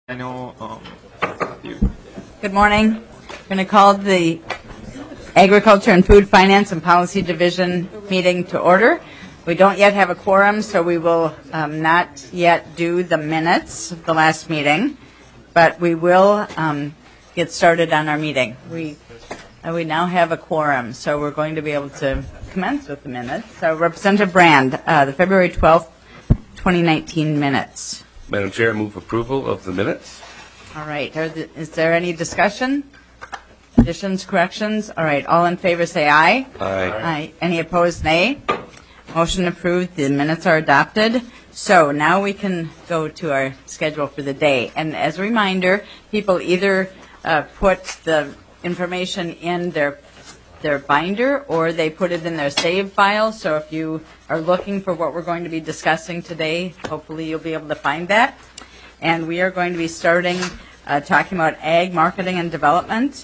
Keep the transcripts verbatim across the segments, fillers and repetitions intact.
I know. Um, you. Good morning. I'm going to call the Agriculture and Food Finance and Policy Division meeting to order. We don't yet have a quorum, so we will um, not yet do the minutes of the last meeting, but we will um, get started on our meeting. We uh, we now have a quorum, so we're going to be able to commence with the minutes. So, Representative Brand, uh, the February twelfth, twenty nineteen minutes. Madam Chair, I move approval of the minutes. All right. Are the, is there any discussion? Additions, corrections? All right. All in favor say aye. Aye. Aye. Any opposed, nay. Motion approved. The minutes are adopted. So now we can go to our schedule for the day. And as a reminder, people either uh, put the information in their their binder or they put it in their save file. So if you are looking for what we're going to be discussing today, hopefully you'll be able to find that. And we are going to be starting uh, talking about ag marketing and development.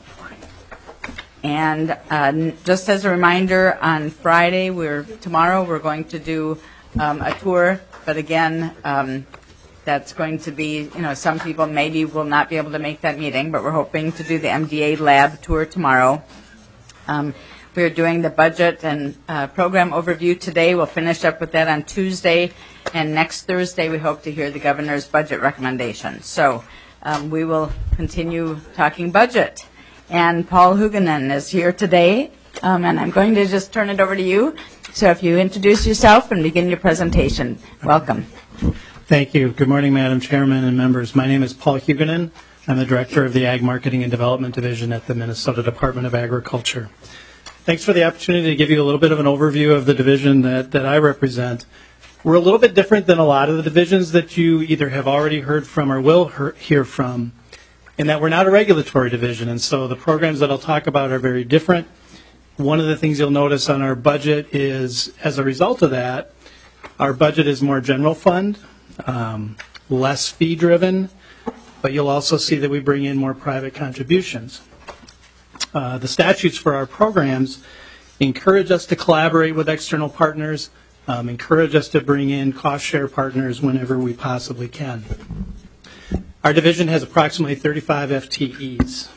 And uh, just as a reminder, on Friday, we're tomorrow we're going to do um, a tour. But again, um, that's going to be, you know, some people maybe will not be able to make that meeting, but we're hoping to do the M D A lab tour tomorrow. Um, we are doing the budget and uh, program overview today. We'll finish up with that on Tuesday. And next Thursday, we hope to hear the governor's budget recommendations. So um, we will continue talking budget. And Paul Huguenin is here today. Um, and I'm going to just turn it over to you. So if you introduce yourself and begin your presentation. Welcome. Thank you. Good morning, Madam Chairman and members. My name is Paul Huguenin. I'm the Director of the Ag Marketing and Development Division at the Minnesota Department of Agriculture. Thanks for the opportunity to give you a little bit of an overview of the division that, that I represent. We're a little bit different than a lot of the divisions that you either have already heard from or will hear from, in that we're not a regulatory division, and so the programs that I'll talk about are very different. One of the things you'll notice on our budget is, as a result of that, our budget is more general fund, um, less fee-driven, but you'll also see that we bring in more private contributions. Uh, the statutes for our programs encourage us to collaborate with external partners, um, encourage us to bring in cost-share partners whenever we possibly can. Our division has approximately thirty-five F T Es.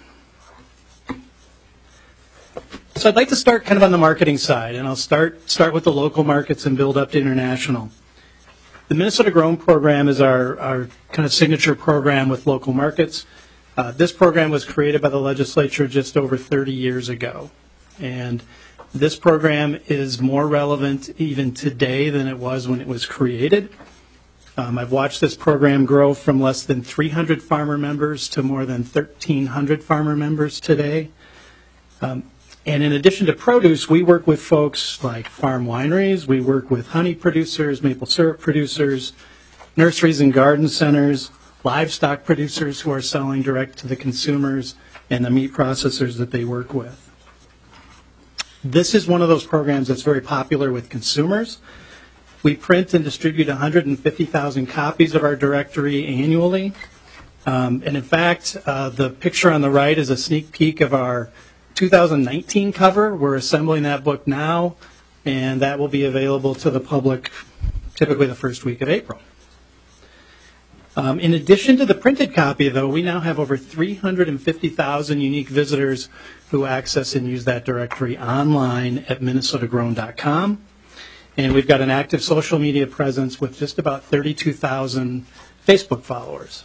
So I'd like to start kind of on the marketing side, and I'll start start with the local markets and build up to international. The Minnesota Grown program is our, our kind of signature program with local markets. Uh, this program was created by the legislature just over thirty years ago. And this program is more relevant even today than it was when it was created. Um, I've watched this program grow from less than three hundred farmer members to more than thirteen hundred farmer members today. Um, And in addition to produce, we work with folks like farm wineries, we work with honey producers, maple syrup producers, nurseries and garden centers, livestock producers who are selling direct to the consumers, and the meat processors that they work with. This is one of those programs that's very popular with consumers. We print and distribute one hundred fifty thousand copies of our directory annually. Um, and in fact, uh, the picture on the right is a sneak peek of our two thousand nineteen cover. We're assembling that book now, and that will be available to the public typically the first week of April. Um, in addition to the printed copy, though, we now have over three hundred fifty thousand unique visitors who access and use that directory online at minnesota grown dot com. And we've got an active social media presence with just about thirty-two thousand Facebook followers.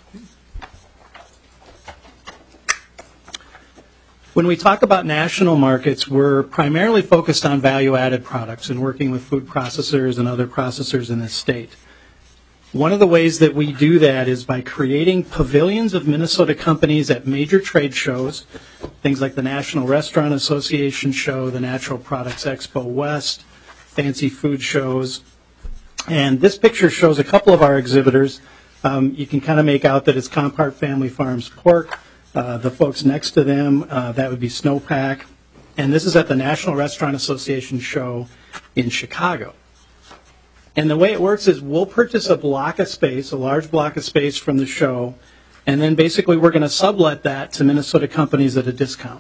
When we talk about national markets, we're primarily focused on value-added products and working with food processors and other processors in this state. One of the ways that we do that is by creating pavilions of Minnesota companies at major trade shows, things like the National Restaurant Association show, the Natural Products Expo West, fancy food shows. And this picture shows a couple of our exhibitors. Um, you can kind of make out that it's Compart Family Farms Pork. Uh, the folks next to them, uh, that would be Snowpack. And this is at the National Restaurant Association show in Chicago. And the way it works is we'll purchase a block of space, a large block of space from the show, and then basically we're going to sublet that to Minnesota companies at a discount.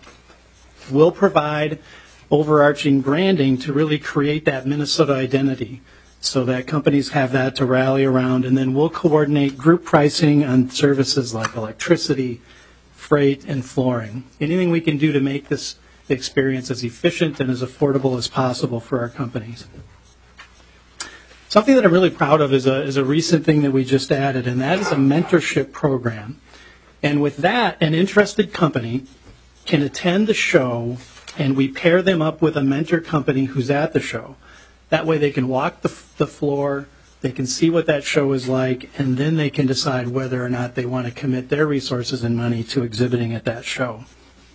We'll provide overarching branding to really create that Minnesota identity. so that companies have that to rally around, and then we'll coordinate group pricing on services like electricity, freight, and flooring. Anything we can do to make this experience as efficient and as affordable as possible for our companies. Something that I'm really proud of is a, is a recent thing that we just added, and that is a mentorship program. And with that, an interested company can attend the show, and we pair them up with a mentor company who's at the show. That way they can walk the, the floor, they can see what that show is like, and then they can decide whether or not they want to commit their resources and money to exhibiting at that show.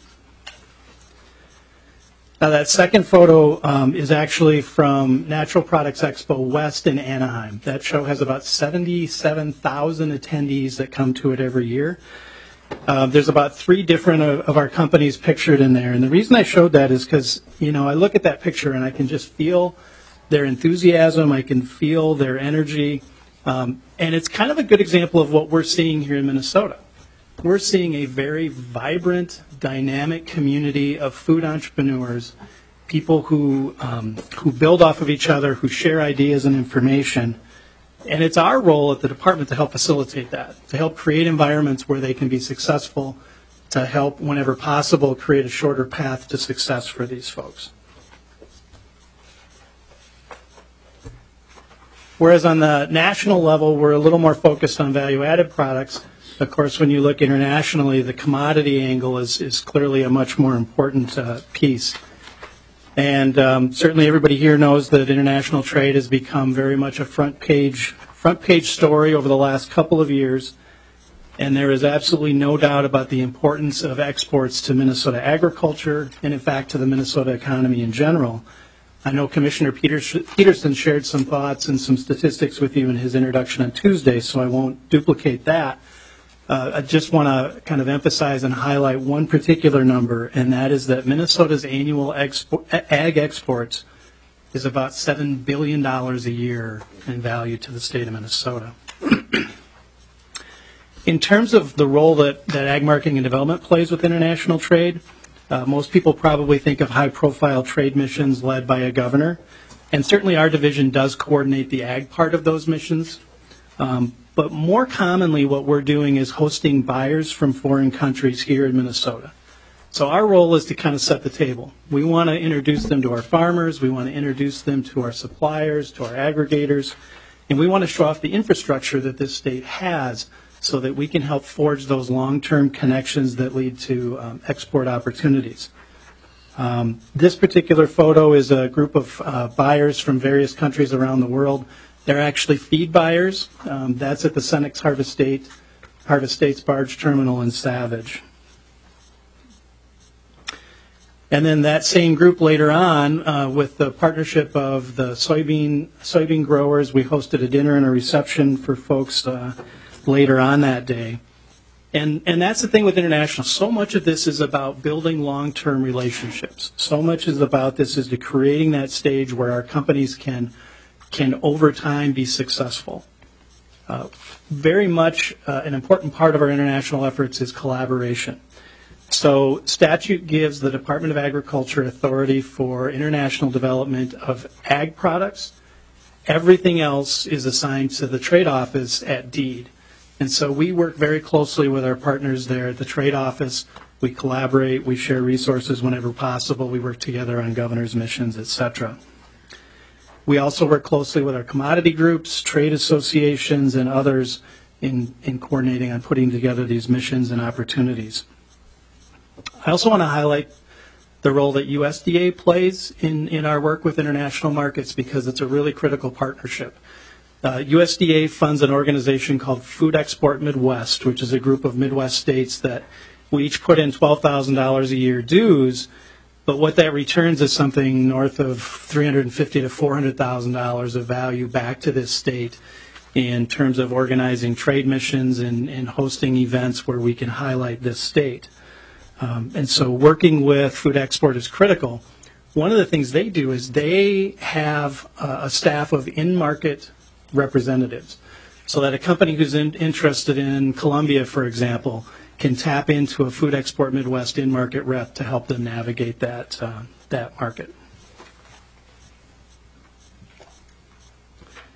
Now that second photo um, is actually from Natural Products Expo West in Anaheim. That show has about seventy-seven thousand attendees that come to it every year. Uh, there's about three different of, of our companies pictured in there. And the reason I showed that is because, you know, I look at that picture and I can just feel their enthusiasm, I can feel their energy, um, and it's kind of a good example of what we're seeing here in Minnesota. We're seeing a very vibrant, dynamic community of food entrepreneurs, people who um, who build off of each other, who share ideas and information. And it's our role at the department to help facilitate that, to help create environments where they can be successful, to help, whenever possible, create a shorter path to success for these folks. Whereas on the national level, we're a little more focused on value-added products. Of course, when you look internationally, the commodity angle is, is clearly a much more important uh, piece. And um, certainly everybody here knows that international trade has become very much a front page, front page story over the last couple of years. And there is absolutely no doubt about the importance of exports to Minnesota agriculture and, in fact, to the Minnesota economy in general. I know Commissioner Peterson shared some thoughts and some statistics with you in his introduction on Tuesday, so I won't duplicate that. Uh, I just want to kind of emphasize and highlight one particular number, and that is that Minnesota's annual expo- ag exports is about seven billion dollars a year in value to the state of Minnesota. In terms of the role that, that ag marketing and development plays with international trade, uh, most people probably think of high-profile trade missions led by a governor, and certainly our division does coordinate the ag part of those missions. Um, But more commonly, what we're doing is hosting buyers from foreign countries here in Minnesota. So our role is to kind of set the table. We want to introduce them to our farmers. We want to introduce them to our suppliers, to our aggregators. And we want to show off the infrastructure that this state has so that we can help forge those long-term connections that lead to um, export opportunities. Um, this particular photo is a group of uh, buyers from various countries around the world. They're actually feed buyers. Um, that's at the Cenex Harvest State, Harvest States Barge Terminal in Savage. And then that same group later on, uh, with the partnership of the soybean soybean growers, we hosted a dinner and a reception for folks uh, later on that day. And and that's the thing with international. So much of this is about building long-term relationships. So much is about this is to creating that stage where our companies can can over time be successful. Uh, very much uh, an important part of our international efforts is collaboration. So statute gives the Department of Agriculture authority for international development of ag products. Everything else is assigned to the trade office at deed. And so we work very closely with our partners there at the trade office. We collaborate, we share resources whenever possible, we work together on governor's missions, et cetera. We also work closely with our commodity groups, trade associations, and others in, in coordinating on putting together these missions and opportunities. I also want to highlight the role that U S D A plays in, in our work with international markets because it's a really critical partnership. Uh, U S D A funds an organization called Food Export Midwest, which is a group of Midwest states that we each put in twelve thousand dollars a year dues. But what that returns is something north of three hundred fifty thousand to four hundred thousand dollars of value back to this state in terms of organizing trade missions and, and hosting events where we can highlight this state. Um, and so working with Food Export is critical. One of the things they do is they have uh, a staff of in-market representatives so that a company who's in, interested in Colombia, for example, can tap into a Food Export Midwest in-market rep to help them navigate that, uh, that market.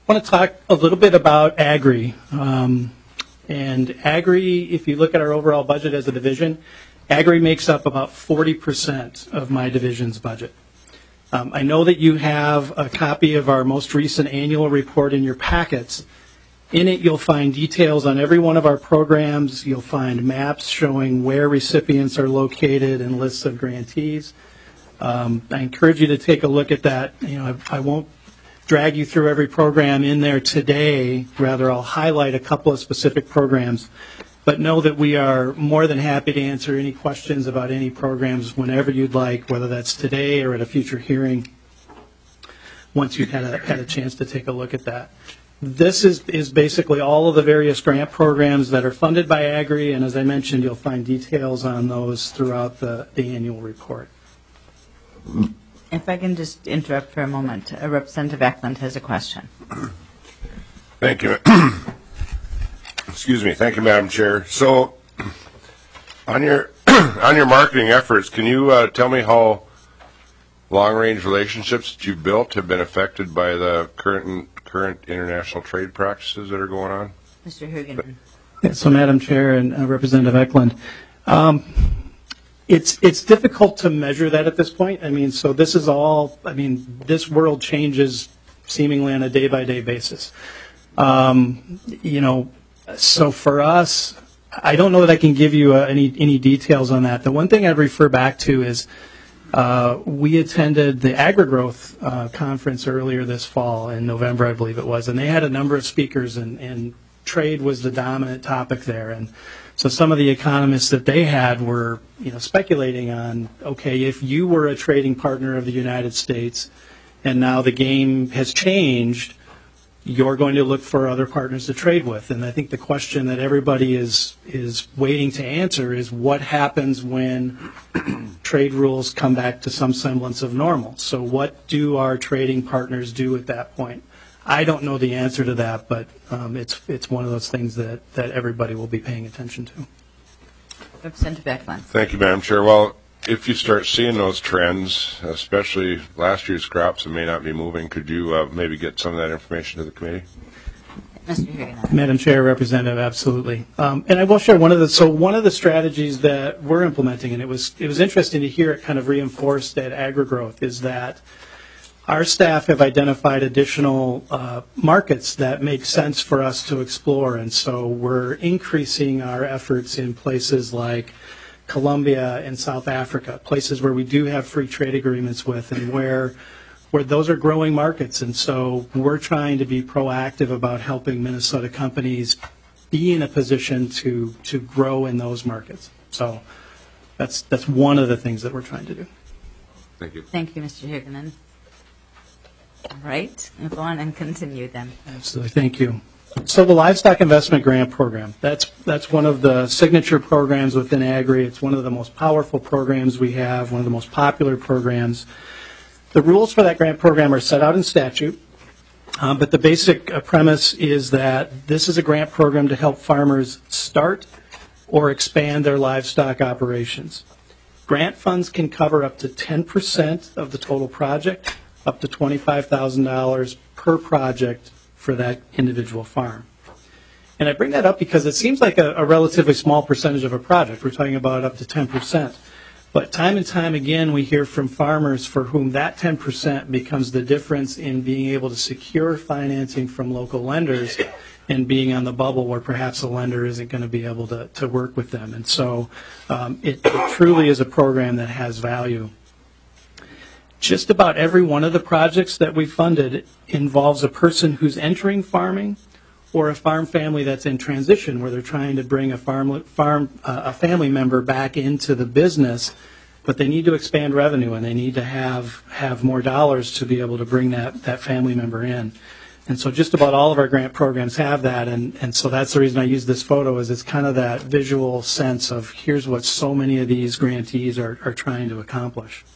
want to talk a little bit about Agri. Um, and Agri, if you look at our overall budget as a division, Agri makes up about forty percent of my division's budget. Um, I know that you have a copy of our most recent annual report in your packets. In it, you'll find details on every one of our programs. You'll find maps showing where recipients are located and lists of grantees. Um, I encourage you to take a look at that. You know, I, I won't drag you through every program in there today. Rather, I'll highlight a couple of specific programs. But know that we are more than happy to answer any questions about any programs whenever you'd like, whether that's today or at a future hearing, once you've had a, had a chance to take a look at that. This is, is basically all of the various grant programs that are funded by Agri, and as I mentioned, you'll find details on those throughout the, the annual report. If I can just interrupt for a moment, uh, Representative Eklund has a question. Thank you. Excuse me. Thank you, Madam Chair. So, on your on your marketing efforts, can you uh, tell me how long-range relationships that you've built have been affected by the current current international trade practices that are going on? Mister Hugen. Yeah, so, Madam Chair and uh, Representative Eklund, um, it's it's difficult to measure that at this point. I mean, so this is all. I mean, this world changes seemingly on a day-by-day basis. Um, you know. So for us, I don't know that I can give you uh, any any details on that. The one thing I'd refer back to is uh, we attended the AgriGrowth uh, conference earlier this fall in November, I believe it was, and they had a number of speakers, and, and trade was the dominant topic there. And so some of the economists that they had were, you know, speculating on, okay, if you were a trading partner of the United States, and now the game has changed, you're going to look for other partners to trade with. And I think the question that everybody is is waiting to answer is what happens when trade rules come back to some semblance of normal. So what do our trading partners do at that point? I don't know the answer to that, but um, it's it's one of those things that, that everybody will be paying attention to. Representative Eklund. Thank you, Madam Chair. Well, if you start seeing those trends, especially last year's crops that may not be moving, could you uh, maybe get some of that information to the committee? Mister Hugen. Madam Chair, Representative, absolutely. Um, and I will share one of the so one of the strategies that we're implementing, and it was it was interesting to hear it kind of reinforced at AgriGrowth, is that our staff have identified additional uh, markets that make sense for us to explore, and so we're increasing our efforts in places like Colombia and South Africa, places where we do have free trade agreements with, and where where those are growing markets. And so we're trying to be proactive about helping Minnesota companies be in a position to to grow in those markets. So that's that's one of the things that we're trying to do. Thank you. Thank you, Mister Hugen. All right, we'll go on and continue then. Absolutely, thank you. So the Livestock Investment Grant Program, that's that's one of the signature programs within Agri. It's one of the most powerful programs we have, one of the most popular programs. The rules for that grant program are set out in statute, um, but the basic uh, premise is that this is a grant program to help farmers start or expand their livestock operations. Grant funds can cover up to ten percent of the total project, up to twenty-five thousand dollars per project for that individual farm. And I bring that up because it seems like a, a relatively small percentage of a project. We're talking about up to ten percent. But time and time again, we hear from farmers for whom that ten percent becomes the difference in being able to secure financing from local lenders and being on the bubble where perhaps a lender isn't going to be able to, to work with them. And so um, it, it truly is a program that has value. Just about every one of the projects that we funded involves a person who's entering farming or a farm family that's in transition where they're trying to bring a farm, farm uh, a family member back into the business, but they need to expand revenue and they need to have have more dollars to be able to bring that, that family member in. And so just about all of our grant programs have that, and, and so that's the reason I use this photo, is it's kind of that visual sense of here's what so many of these grantees are, are trying to accomplish.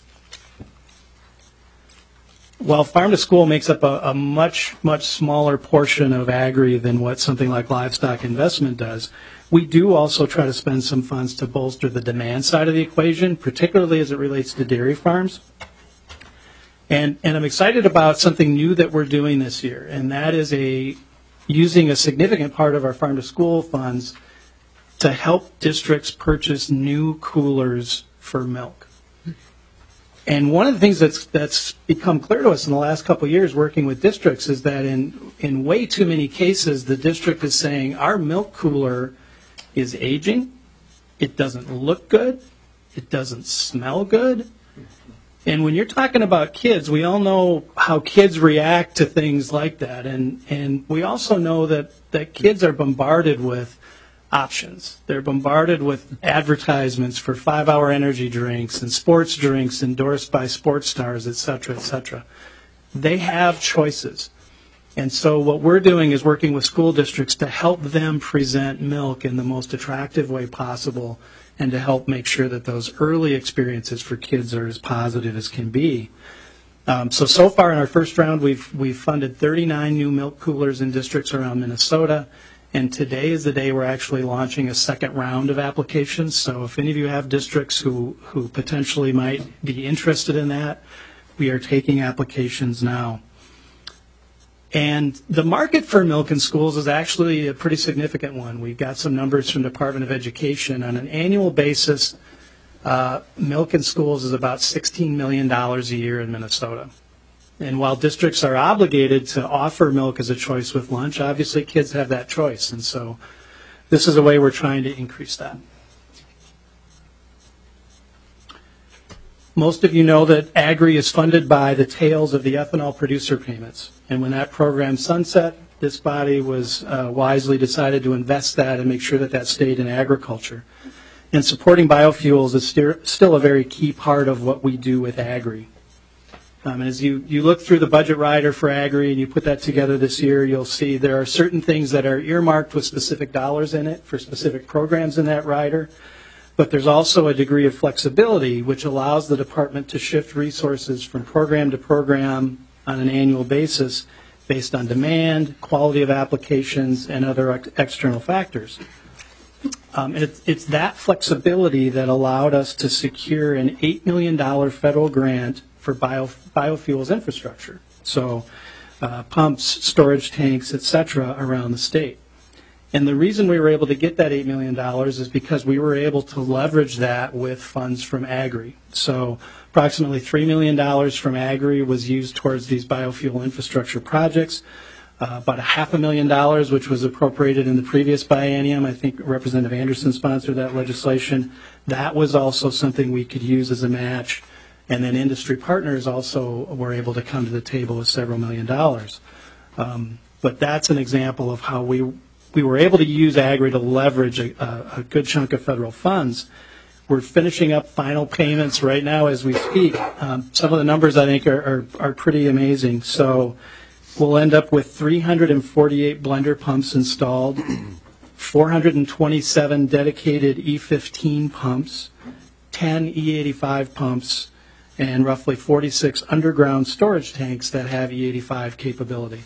While Farm to School makes up a, a much, much smaller portion of Agri than what something like livestock investment does, we do also try to spend some funds to bolster the demand side of the equation, particularly as it relates to dairy farms. And, and I'm excited about something new that we're doing this year, and that is a using a significant part of our farm to school funds to help districts purchase new coolers for milk. And one of the things that's that's become clear to us in the last couple of years working with districts is that in, in way too many cases, the district is saying our milk cooler is aging, it doesn't look good, it doesn't smell good. And when you're talking about kids, we all know how kids react to things like that. And, and we also know that, that kids are bombarded with options. They're bombarded with advertisements for five-hour energy drinks and sports drinks endorsed by sports stars, et cetera, et cetera. They have choices. And so what we're doing is working with school districts to help them present milk in the most attractive way possible and to help make sure that those early experiences for kids are as positive as can be. Um, so, so far in our first round, we've, we've funded thirty-nine new milk coolers in districts around Minnesota. And today is the day we're actually launching a second round of applications. So if any of you have districts who, who potentially might be interested in that, we are taking applications now. And the market for milk in schools is actually a pretty significant one. We've got some numbers from the Department of Education. On an annual basis, uh, milk in schools is about sixteen million dollars a year in Minnesota. And while districts are obligated to offer milk as a choice with lunch, obviously kids have that choice. And so this is a way we're trying to increase that. Most of you know that Agri is funded by the tails of the ethanol producer payments. And when that program sunset, this body was uh, wisely decided to invest that and make sure that that stayed in agriculture. And supporting biofuels is st- still a very key part of what we do with Agri. Um, and as you, you look through the budget rider for Agri and you put that together this year, you'll see there are certain things that are earmarked with specific dollars in it for specific programs in that rider. But there's also a degree of flexibility which allows the department to shift resources from program to program on an annual basis based on demand, quality of applications, and other ex- external factors. Um, it, it's that flexibility that allowed us to secure an eight million dollars federal grant for bio, biofuels infrastructure, so uh, pumps, storage tanks, et cetera, around the state. And the reason we were able to get that eight million dollars is because we were able to leverage that with funds from Agri. So approximately three million dollars from Agri was used towards these biofuel infrastructure projects. Uh, about a half a million dollars, which was appropriated in the previous biennium. I think Representative Anderson sponsored that legislation. That was also something we could use as a match. And then industry partners also were able to come to the table with several million dollars. Um, but that's an example of how we we were able to use Agri to leverage a, a, a good chunk of federal funds. We're finishing up final payments right now as we speak. Um, some of the numbers I think are, are, are pretty amazing. So we'll end up with three hundred forty-eight blender pumps installed, four hundred twenty-seven dedicated E fifteen pumps, ten E eighty-five pumps, and roughly forty-six underground storage tanks that have E eighty-five capability.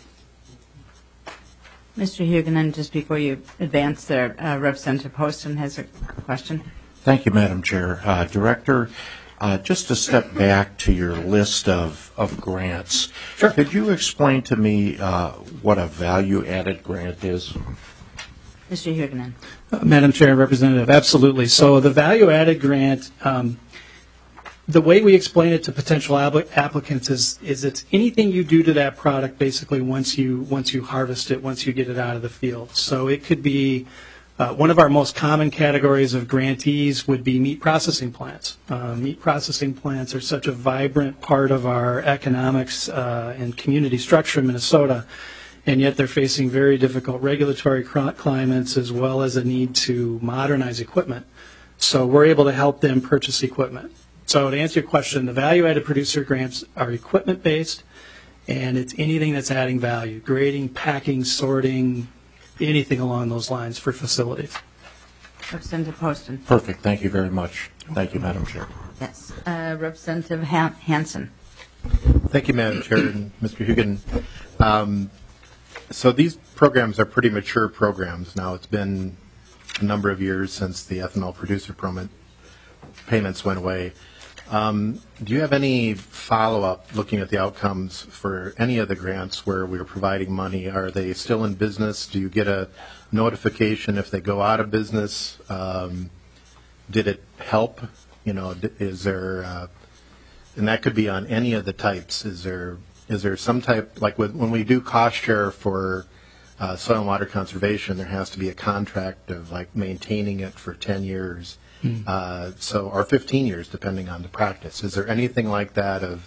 Mister Huguenin, just before you advance there, uh, Representative Poston has a question. Thank you, Madam Chair. Uh, Director, uh, just to step back to your list of, of grants, Sure. Could you explain to me uh, what a value-added grant is? Mister Huguenin. Uh, Madam Chair and Representative, absolutely. So the value-added grant, um, the way we explain it to potential applicants is, is it's anything you do to that product basically once you once you harvest it, once you get it out of the field. So it could be uh, one of our most common categories of grantees would be meat processing plants. Uh, meat processing plants are such a vibrant part of our economics uh, and community structure in Minnesota, and yet they're facing very difficult regulatory climates as well as a need to modernize equipment. So we're able to help them purchase equipment. So to answer your question, the value-added producer grants are equipment-based, and it's anything that's adding value, grading, packing, sorting, anything along those lines for facilities. Representative Poston. Perfect. Thank you very much. Thank you, Madam Chair. Yes. Uh, Representative Han- Hansen. Thank you, Madam Chair and Mister Huguenin. Um, so these programs are pretty mature programs now. It's been a number of years since the ethanol producer permit payments went away. Um, do you have any follow-up looking at the outcomes for any of the grants where we're providing money? Are they still in business? Do you get a notification if they go out of business? Um, did it help? You know, d- is there, uh, and that could be on any of the types. Is there is there some type, like with, when we do cost share for uh, soil and water conservation, there has to be a contract of like maintaining it for ten years. Mm. Uh, so, or fifteen years, depending on the practice. Is there anything like that of,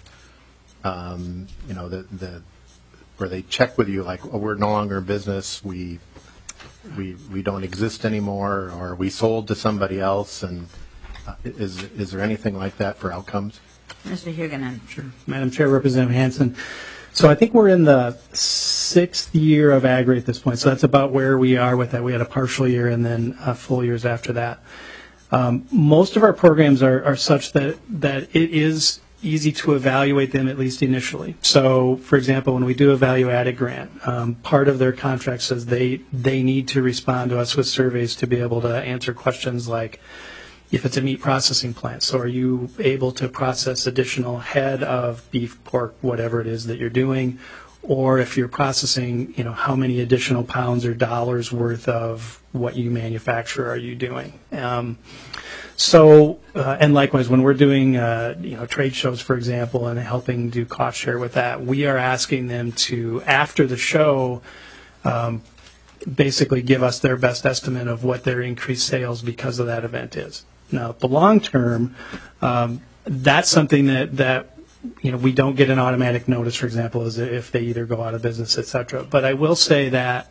um, you know, the, the where they check with you, like, oh, we're no longer in business, we we we don't exist anymore, or we sold to somebody else, and uh, is is there anything like that for outcomes? Mister Huguenin. Sure. Madam Chair, Representative Hansen. So I think we're in the sixth year of Agri at this point. So that's about where we are with that. We had a partial year and then uh, full years after that. Um, most of our programs are, are such that, that it is easy to evaluate them, at least initially. So, for example, when we do a value-added grant, um, part of their contract says they, they need to respond to us with surveys to be able to answer questions like, if it's a meat processing plant, so are you able to process additional head of beef, pork, whatever it is that you're doing? Or if you're processing, you know, how many additional pounds or dollars worth of what you manufacture are you doing? Um, so, uh, and likewise, when we're doing, uh, you know, trade shows, for example, and helping do cost share with that, we are asking them to, after the show, um, basically give us their best estimate of what their increased sales because of that event is. Now, the long term, um, that's something that, that you know, we don't get an automatic notice, for example, as if they either go out of business, et cetera. But I will say that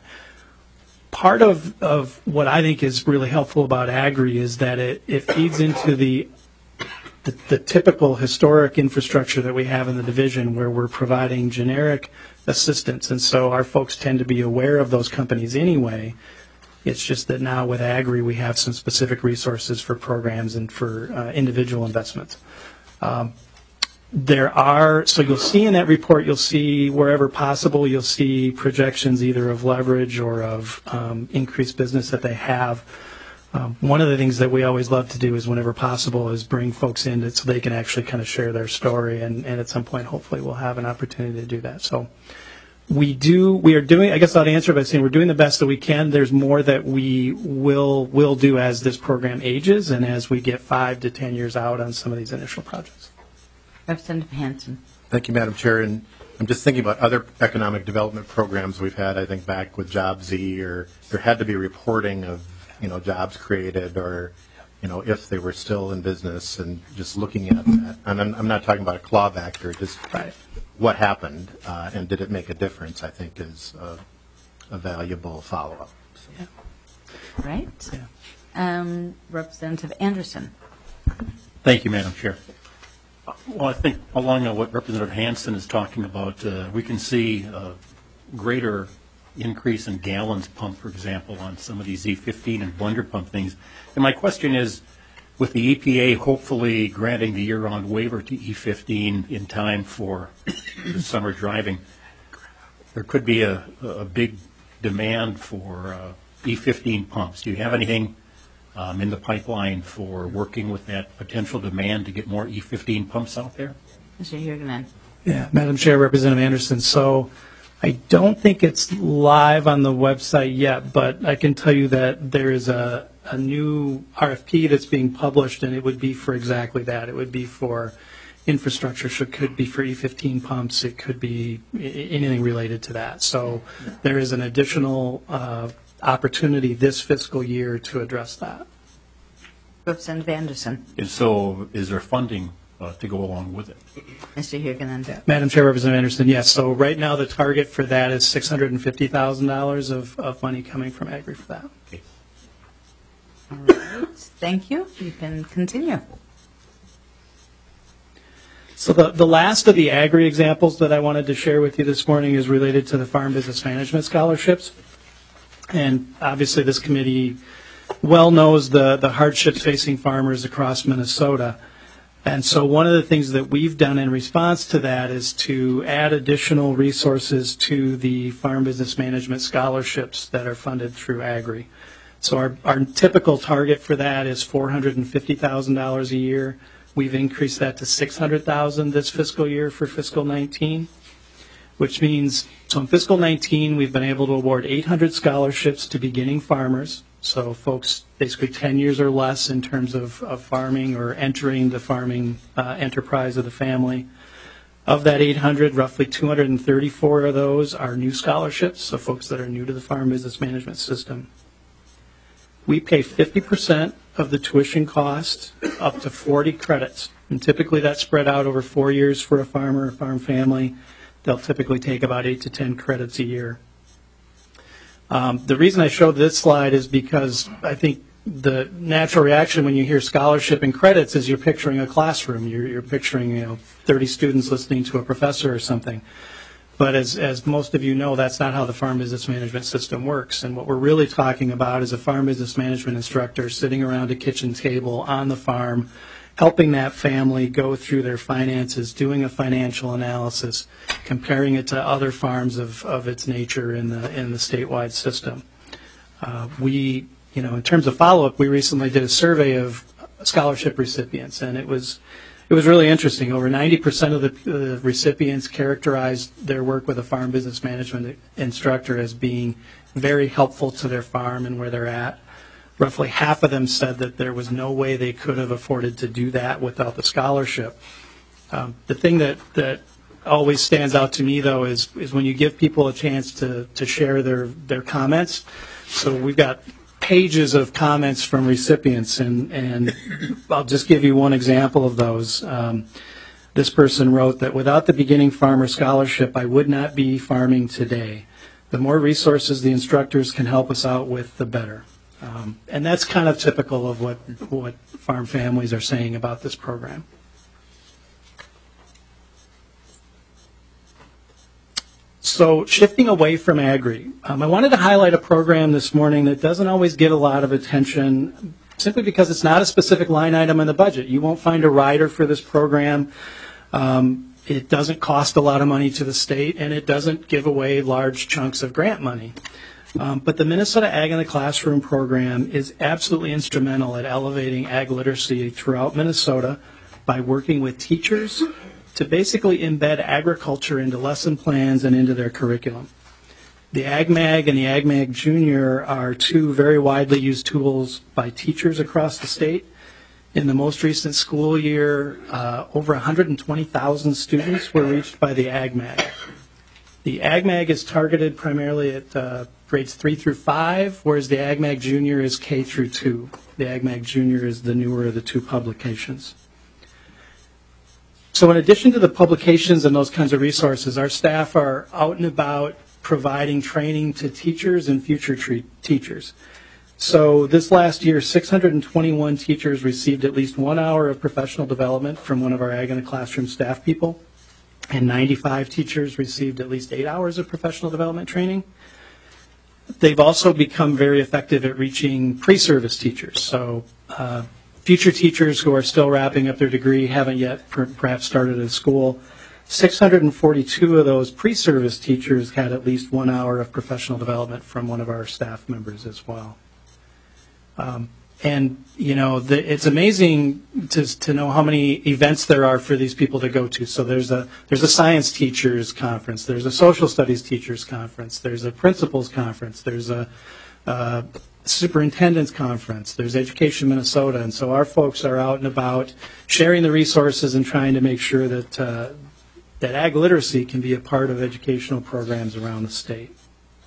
part of, of what I think is really helpful about Agri is that it, it feeds into the, the the typical historic infrastructure that we have in the division where we're providing generic assistance. And so our folks tend to be aware of those companies anyway. It's just that now with Agri, we have some specific resources for programs and for uh, individual investments. Um, there are, so you'll see in that report, you'll see wherever possible, you'll see projections either of leverage or of um, increased business that they have. Um, one of the things that we always love to do is whenever possible is bring folks in so they can actually kind of share their story, and, and at some point hopefully we'll have an opportunity to do that. So we do, we are doing, I guess I'll answer by saying we're doing the best that we can. There's more that we will will do as this program ages and as we get five to ten years out on some of these initial projects. Representative Hansen. Thank you, Madam Chair. And I'm just thinking about other economic development programs we've had, I think back with Job Z, or there had to be reporting of, you know, jobs created or, you know, if they were still in business, and just looking at that. And I'm, I'm not talking about a clawback or just Right. what happened uh, and did it make a difference, I think is a, a valuable follow-up. So. Yeah. Right. Yeah. Um, Representative Anderson. Thank you, Madam Chair. Well, I think along with what Representative Hansen is talking about, uh, we can see a greater increase in gallons pumped, for example, on some of these E fifteen and blender pump things. And my question is, with the E P A hopefully granting the year-round waiver to E fifteen in time for the summer driving, there could be a, a big demand for uh, E fifteen pumps. Do you have anything um, in the pipeline for working with that potential demand to get more E fifteen pumps out there? Mister Huguenin. Yeah, Madam Chair, Representative Anderson. So I don't think it's live on the website yet, but I can tell you that there is a, a new R F P that's being published, and it would be for exactly that. It would be for infrastructure, so it could be for E fifteen pumps. It could be anything related to that. So there is an additional uh, opportunity this fiscal year to address that. Representative Anderson. And so is there funding uh, to go along with it? Mister Huguenin. Yeah. Madam Chair, Representative Anderson, yes. So right now the target for that is six hundred fifty thousand dollars of, of money coming from Agri for that. Okay. All right. Thank you. You can continue. So the, the last of the Agri examples that I wanted to share with you this morning is related to the Farm Business Management Scholarships. And obviously this committee well knows the, the hardships facing farmers across Minnesota. And so one of the things that we've done in response to that is to add additional resources to the Farm Business Management Scholarships that are funded through Agri. So our, our typical target for that is four hundred fifty thousand dollars a year. We've increased that to six hundred thousand dollars this fiscal year for fiscal nineteen, which means, so in fiscal nineteen, we've been able to award eight hundred scholarships to beginning farmers, so folks basically ten years or less in terms of, of farming or entering the farming uh, enterprise of the family. Of that eight hundred, roughly two hundred thirty-four of those are new scholarships, so folks that are new to the farm business management system. We pay fifty percent of the tuition cost up to forty credits, and typically that's spread out over four years for a farmer or farm family. They'll typically take about eight to ten credits a year. Um, the reason I showed this slide is because I think the natural reaction when you hear scholarship and credits is you're picturing a classroom. You're, you're picturing, you know, thirty students listening to a professor or something. But as, as most of you know, that's not how the farm business management system works. And what we're really talking about is a farm business management instructor sitting around a kitchen table on the farm, helping that family go through their finances, doing a financial analysis, comparing it to other farms of, of its nature in the in the statewide system. Uh, we, you know, in terms of follow-up, we recently did a survey of scholarship recipients, and it was it was really interesting. Over ninety percent of the uh, recipients characterized their work with a farm business management instructor as being very helpful to their farm and where they're at. Roughly half of them said that there was no way they could have afforded to do that without the scholarship. Um, the thing that, that always stands out to me, though, is, is when you give people a chance to, to share their, their comments. So we've got pages of comments from recipients, and, and I'll just give you one example of those. Um, this person wrote that without the Beginning Farmer Scholarship, I would not be farming today. The more resources the instructors can help us out with, the better. Um, and that's kind of typical of what, what farm families are saying about this program. So shifting away from Agri, um, I wanted to highlight a program this morning that doesn't always get a lot of attention simply because it's not a specific line item in the budget. You won't find a rider for this program. Um, it doesn't cost a lot of money to the state, and it doesn't give away large chunks of grant money. Um, but the Minnesota Ag in the Classroom program is absolutely instrumental at elevating ag literacy throughout Minnesota by working with teachers to basically embed agriculture into lesson plans and into their curriculum. The AgMag and the AgMag Junior are two very widely used tools by teachers across the state. In the most recent school year, uh, over one hundred twenty thousand students were reached by the AgMag. The AgMag is targeted primarily at uh, grades three through five, whereas the AgMag Junior is K through two. The AgMag Junior is the newer of the two publications. So in addition to the publications and those kinds of resources, our staff are out and about providing training to teachers and future tre- teachers. So this last year, six hundred twenty-one teachers received at least one hour of professional development from one of our Ag in the Classroom staff people, and ninety-five teachers received at least eight hours of professional development training. They've also become very effective at reaching pre-service teachers. So uh, future teachers who are still wrapping up their degree, haven't yet per- perhaps started at school. six hundred forty-two of those pre-service teachers had at least one hour of professional development from one of our staff members as well. Um, and, you know, the, it's amazing to, to know how many events there are for these people to go to. So there's a there's a science teachers conference, there's a social studies teachers conference, there's a principals conference, there's a uh, superintendent's conference, there's Education Minnesota. And so our folks are out and about sharing the resources and trying to make sure that uh, that ag literacy can be a part of educational programs around the state.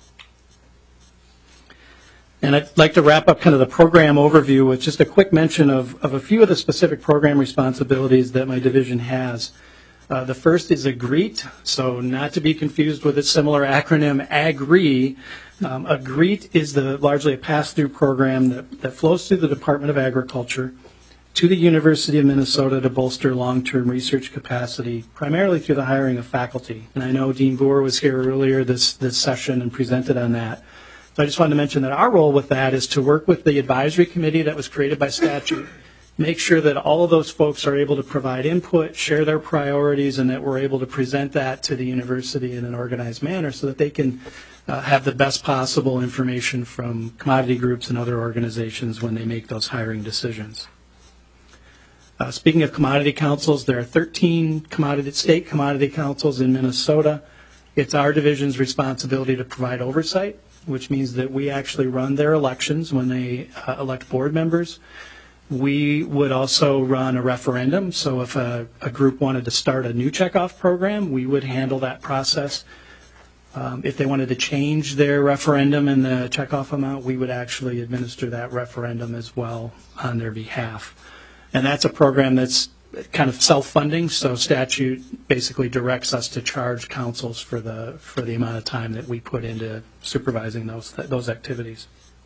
And I'd like to wrap up kind of the program overview with just a quick mention of, of a few of the specific program responsibilities that my division has. Uh, the first is AGREET, so not to be confused with its similar acronym AGRI. Um, AGREET is the largely a pass-through program that, that flows through the Department of Agriculture to the University of Minnesota to bolster long-term research capacity, primarily through the hiring of faculty. And I know Dean Boer was here earlier this, this session and presented on that. So I just wanted to mention that our role with that is to work with the advisory committee that was created by statute, make sure that all of those folks are able to provide input, share their priorities, and that we're able to present that to the university in an organized manner so that they can uh, have the best possible information from commodity groups and other organizations when they make those hiring decisions. Uh, speaking of commodity councils, there are thirteen commodity, state commodity councils in Minnesota. It's our division's responsibility to provide oversight, which means that we actually run their elections when they uh, elect board members. We would also run a referendum, so if a, a group wanted to start a new checkoff program, we would handle that process. Um, if they wanted to change their referendum and the checkoff amount, we would actually administer that referendum as well on their behalf. And that's a program that's kind of self-funding, so statute basically directs us to charge councils for the for the amount of time that we put into supervising those those activities.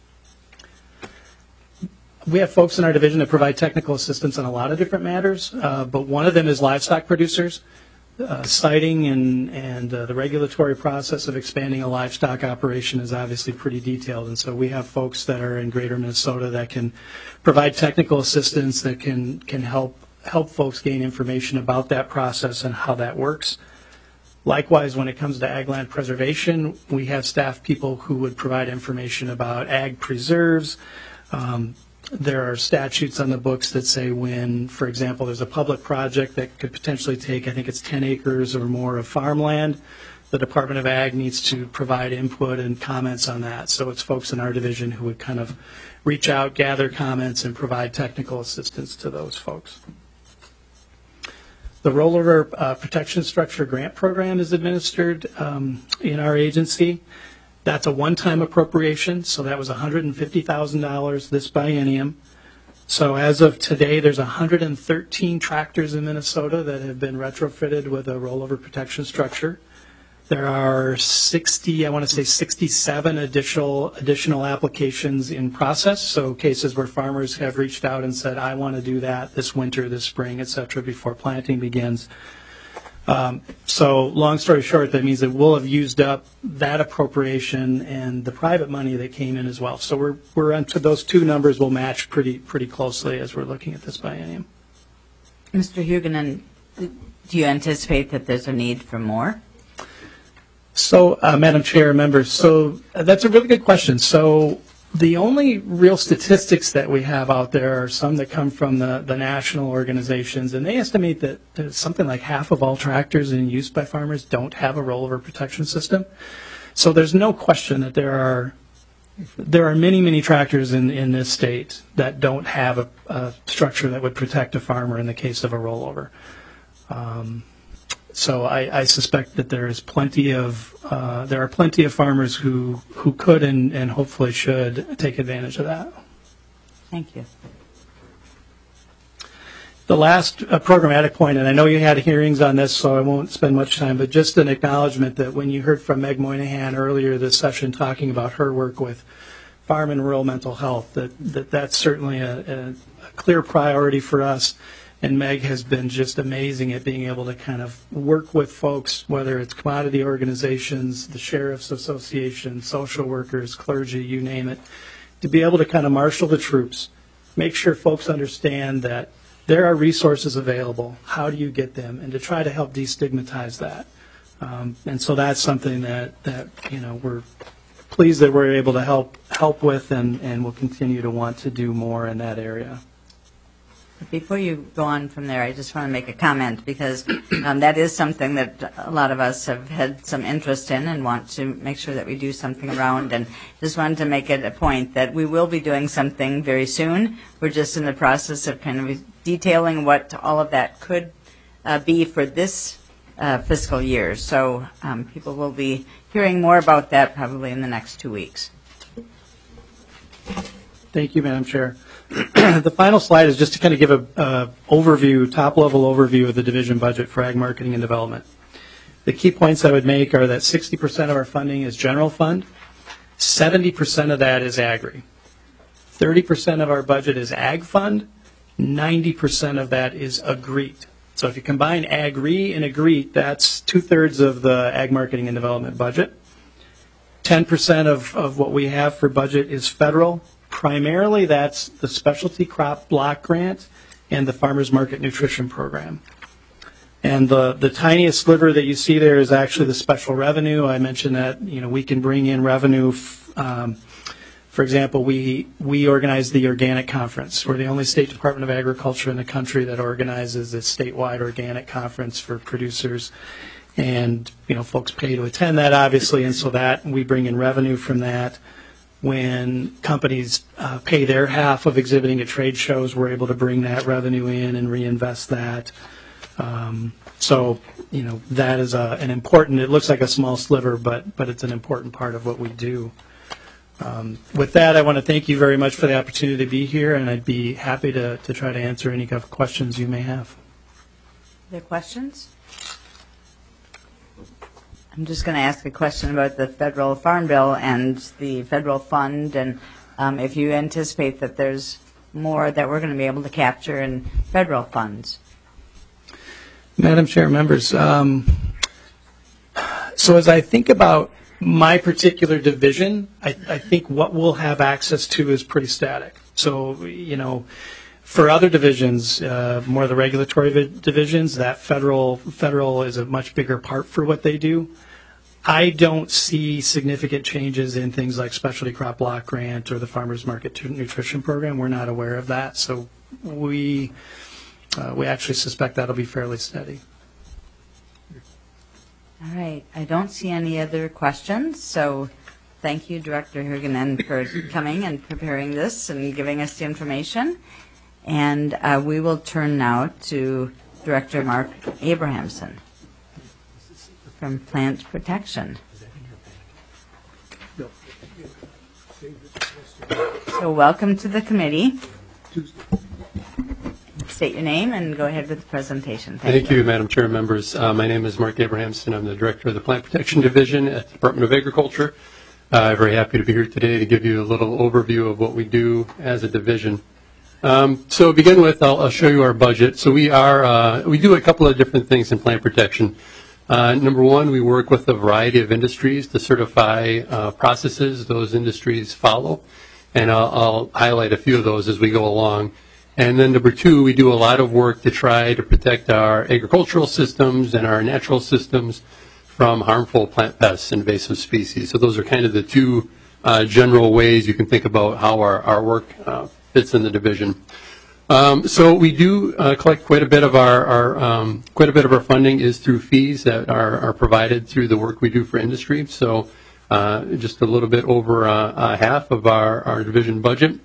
We have folks in our division that provide technical assistance on a lot of different matters, uh, but one of them is livestock producers. Uh, siting and, and uh, the regulatory process of expanding a livestock operation is obviously pretty detailed, and so we have folks that are in greater Minnesota that can provide technical assistance that can, can help, help folks gain information about that process and how that works. Likewise, when it comes to ag land preservation, we have staff people who would provide information about ag preserves. Um, There are statutes on the books that say when, for example, there's a public project that could potentially take, I think it's ten acres or more of farmland, the Department of Ag needs to provide input and comments on that. So it's folks in our division who would kind of reach out, gather comments, and provide technical assistance to those folks. The Rollover uh, Protection Structure Grant Program is administered um, in our agency. That's a one-time appropriation, so that was one hundred fifty thousand dollars this biennium. So as of today, there's one hundred thirteen tractors in Minnesota that have been retrofitted with a rollover protection structure. There are sixty, I want to say sixty-seven additional additional applications in process, so cases where farmers have reached out and said, I want to do that this winter, this spring, et cetera, before planting begins. Um, so long story short, that means that we'll have used up that appropriation and the private money that came in as well. So we're we're into those two numbers will match pretty pretty closely as we're looking at this biennium. Mister Huguenin, do you anticipate that there's a need for more? So, uh, Madam Chair, members, so uh, that's a really good question. So the only real statistics that we have out there are some that come from the, the national organizations, and they estimate that there's something like half of all tractors in use by farmers don't have a rollover protection system. So there's no question that there are there are many, many tractors in, in this state that don't have a, a structure that would protect a farmer in the case of a rollover. Um, So I, I suspect that there is plenty of uh, there are plenty of farmers who who could and, and hopefully should take advantage of that. Thank you. The last uh, programmatic point, and I know you had hearings on this, so I won't spend much time, but just an acknowledgement that when you heard from Meg Moynihan earlier this session talking about her work with farm and rural mental health, that, that that's certainly a, a, a clear priority for us. And Meg has been just amazing at being able to kind of work with folks, whether it's commodity organizations, the sheriff's association, social workers, clergy, you name it, to be able to kind of marshal the troops, make sure folks understand that there are resources available. How do you get them? And to try to help destigmatize that. Um, and so that's something that, that, you know, we're pleased that we're able to help help with and, and will continue to want to do more in that area. Before you go on from there, I just want to make a comment because um, that is something that a lot of us have had some interest in and want to make sure that we do something around. And just wanted to make it a point that we will be doing something very soon. We're just in the process of kind of detailing what all of that could uh, be for this uh, fiscal year. So um, people will be hearing more about that probably in the next two weeks. Thank you, Madam Chair. The final slide is just to kind of give a uh, overview, top-level overview of the division budget for ag marketing and development. The key points I would make are that sixty percent of our funding is general fund, seventy percent of that is agri, thirty percent of our budget is ag fund, ninety percent of that is agreed. So if you combine agri and agreed, that's two-thirds of the ag marketing and development budget. ten percent of, of what we have for budget is federal. Primarily, that's the specialty crop block grant and the farmers market nutrition program. And the, the tiniest sliver that you see there is actually the special revenue. I mentioned that, you know, we can bring in revenue f- um, For example, we, we organize the Organic Conference. We're the only state Department of Agriculture in the country that organizes a statewide organic conference for producers. And, you know, folks pay to attend that, obviously, and so that we bring in revenue from that. When companies uh, pay their half of exhibiting at trade shows, we're able to bring that revenue in and reinvest that. Um, so, you know, that is a, an important, it looks like a small sliver, but, but it's an important part of what we do. Um, with that, I want to thank you very much for the opportunity to be here, and I'd be happy to, to try to answer any kind of questions you may have. Are there questions? I'm just going to ask a question about the federal farm bill and the federal fund, and um, if you anticipate that there's more that we're going to be able to capture in federal funds. Madam Chair, members, um, so as I think about my particular division, I, I think what we'll have access to is pretty static. So, you know, for other divisions, uh, more of the regulatory vi- divisions, that federal federal is a much bigger part for what they do. I don't see significant changes in things like specialty crop block grant or the farmers market nutrition program. We're not aware of that, so we uh, we actually suspect that'll be fairly steady. All right. I don't see any other questions, so thank you, Director Huguenin, for coming and preparing this and giving us the information. And uh, we will turn now to Director Mark Abrahamson from Plant Protection. So welcome to the committee. State your name and go ahead with the presentation. Thank, Thank you. you, Madam Chair and members. Uh, my name is Mark Abrahamson. I'm the Director of the Plant Protection Division at the Department of Agriculture. Uh, I'm very happy to be here today to give you a little overview of what we do as a division. Um, so to begin with, I'll, I'll show you our budget. So we are uh, we do a couple of different things in plant protection. Uh, number one, we work with a variety of industries to certify uh, processes those industries follow, and I'll, I'll highlight a few of those as we go along. And then number two, we do a lot of work to try to protect our agricultural systems and our natural systems from harmful plant pests and invasive species. So those are kind of the two uh, general ways you can think about how our, our work uh, fits in the division. Um, so we do uh, collect quite a bit of our, our um, quite a bit of our funding is through fees that are, are provided through the work we do for industry. So uh, just a little bit over uh, uh, half of our, our division budget.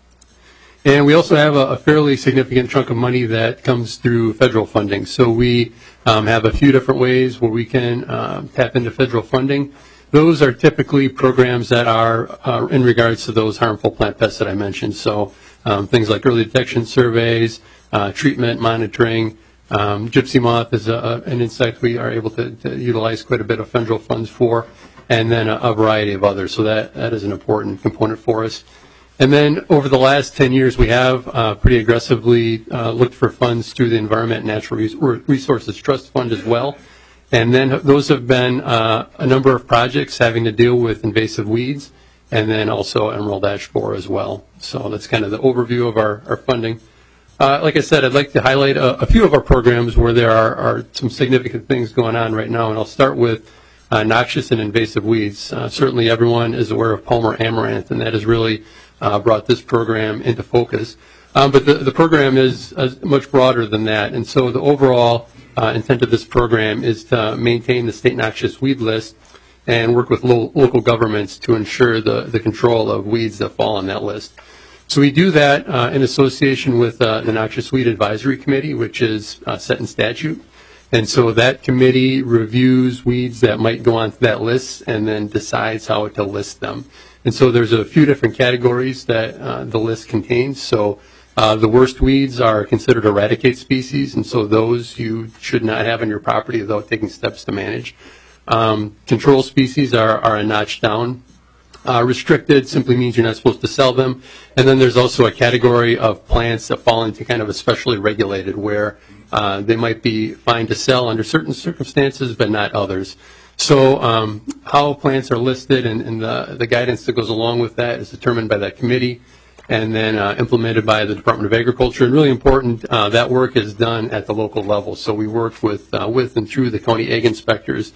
And we also have a, a fairly significant chunk of money that comes through federal funding. So we um, have a few different ways where we can uh, tap into federal funding. Those are typically programs that are uh, in regards to those harmful plant pests that I mentioned. So um, things like early detection surveys, uh, treatment, monitoring. Um, gypsy moth is a, an insect we are able to, to utilize quite a bit of federal funds for, and then a, a variety of others. So that, that is an important component for us. And then over the last ten years, we have uh, pretty aggressively uh, looked for funds through the Environment and Natural Resources Trust Fund as well. And then those have been uh, a number of projects having to deal with invasive weeds, and then also emerald ash borer as well. So that's kind of the overview of our, our funding. Uh, like I said, I'd like to highlight a, a few of our programs where there are, are some significant things going on right now, and I'll start with uh, noxious and invasive weeds. Uh, certainly everyone is aware of Palmer amaranth, and that has really uh, brought this program into focus. Um, but the, the program is uh, much broader than that, and so the overall uh, intent of this program is to maintain the state noxious weed list and work with lo- local governments to ensure the, the control of weeds that fall on that list. So we do that uh, in association with uh, the Noxious Weed Advisory Committee, which is uh, set in statute. And so that committee reviews weeds that might go onto that list and then decides how to list them. And so there's a few different categories that uh, the list contains. So uh, the worst weeds are considered eradicate species, and so those you should not have on your property without taking steps to manage. Um, control species are, are a notch down. Uh, restricted simply means you're not supposed to sell them. And then there's also a category of plants that fall into kind of especially regulated, where uh, they might be fine to sell under certain circumstances, but not others. So um, how plants are listed and, and the, the guidance that goes along with that is determined by that committee and then uh, implemented by the Department of Agriculture. And really important, uh, that work is done at the local level. So we work with, uh, with and through the county ag inspectors.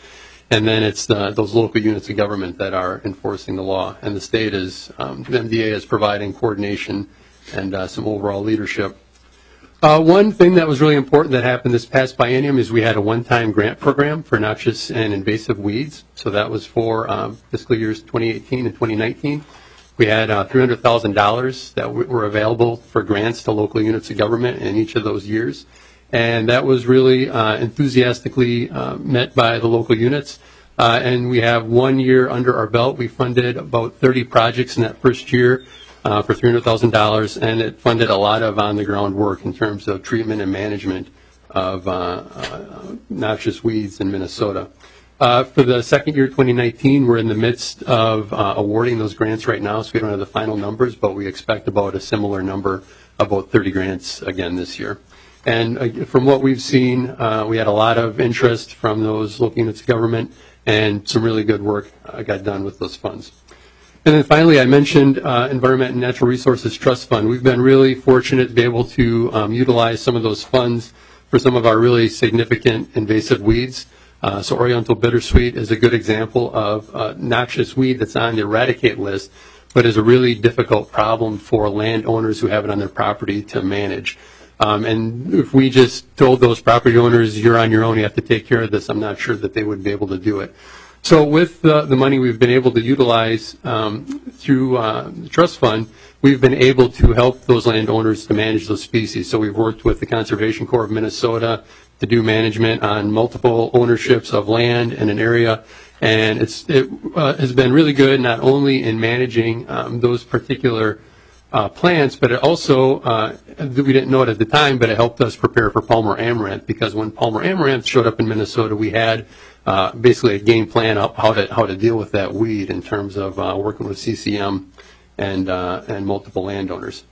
and then it's the, those local units of government that are enforcing the law. And the state is, um, the M D A is providing coordination and uh, some overall leadership. Uh, one thing that was really important that happened this past biennium is we had a one-time grant program for noxious and invasive weeds. So that was for um, fiscal years twenty eighteen and twenty nineteen. We had uh, three hundred thousand dollars that w- were available for grants to local units of government in each of those years. And that was really uh, enthusiastically uh, met by the local units. Uh, and we have one year under our belt. We funded about thirty projects in that first year. Uh, for three hundred thousand dollars, and it funded a lot of on-the-ground work in terms of treatment and management of uh, uh, noxious weeds in Minnesota. Uh, for the second year, twenty nineteen, we're in the midst of uh, awarding those grants right now, so we don't have the final numbers, but we expect about a similar number, about thirty grants again this year. And uh, from what we've seen, uh, we had a lot of interest from those local units of government, and some really good work uh, got done with those funds. And then finally, I mentioned uh, Environment and Natural Resources Trust Fund. We've been really fortunate to be able to um, utilize some of those funds for some of our really significant invasive weeds. Uh, so Oriental bittersweet is a good example of a noxious weed that's on the eradicate list, but is a really difficult problem for landowners who have it on their property to manage. Um, and if we just told those property owners, you're on your own, you have to take care of this, I'm not sure that they would be able to do it. So with the, the money we've been able to utilize um, through uh, the trust fund, we've been able to help those landowners to manage those species. So we've worked with the Conservation Corps of Minnesota to do management on multiple ownerships of land in an area. And it's, it uh, has been really good not only in managing um, those particular uh, plants, but it also, uh, we didn't know it at the time, but it helped us prepare for Palmer amaranth, because when Palmer amaranth showed up in Minnesota, we had Uh, basically a game plan up how to how to deal with that weed in terms of uh, working with C C M and uh, and multiple landowners.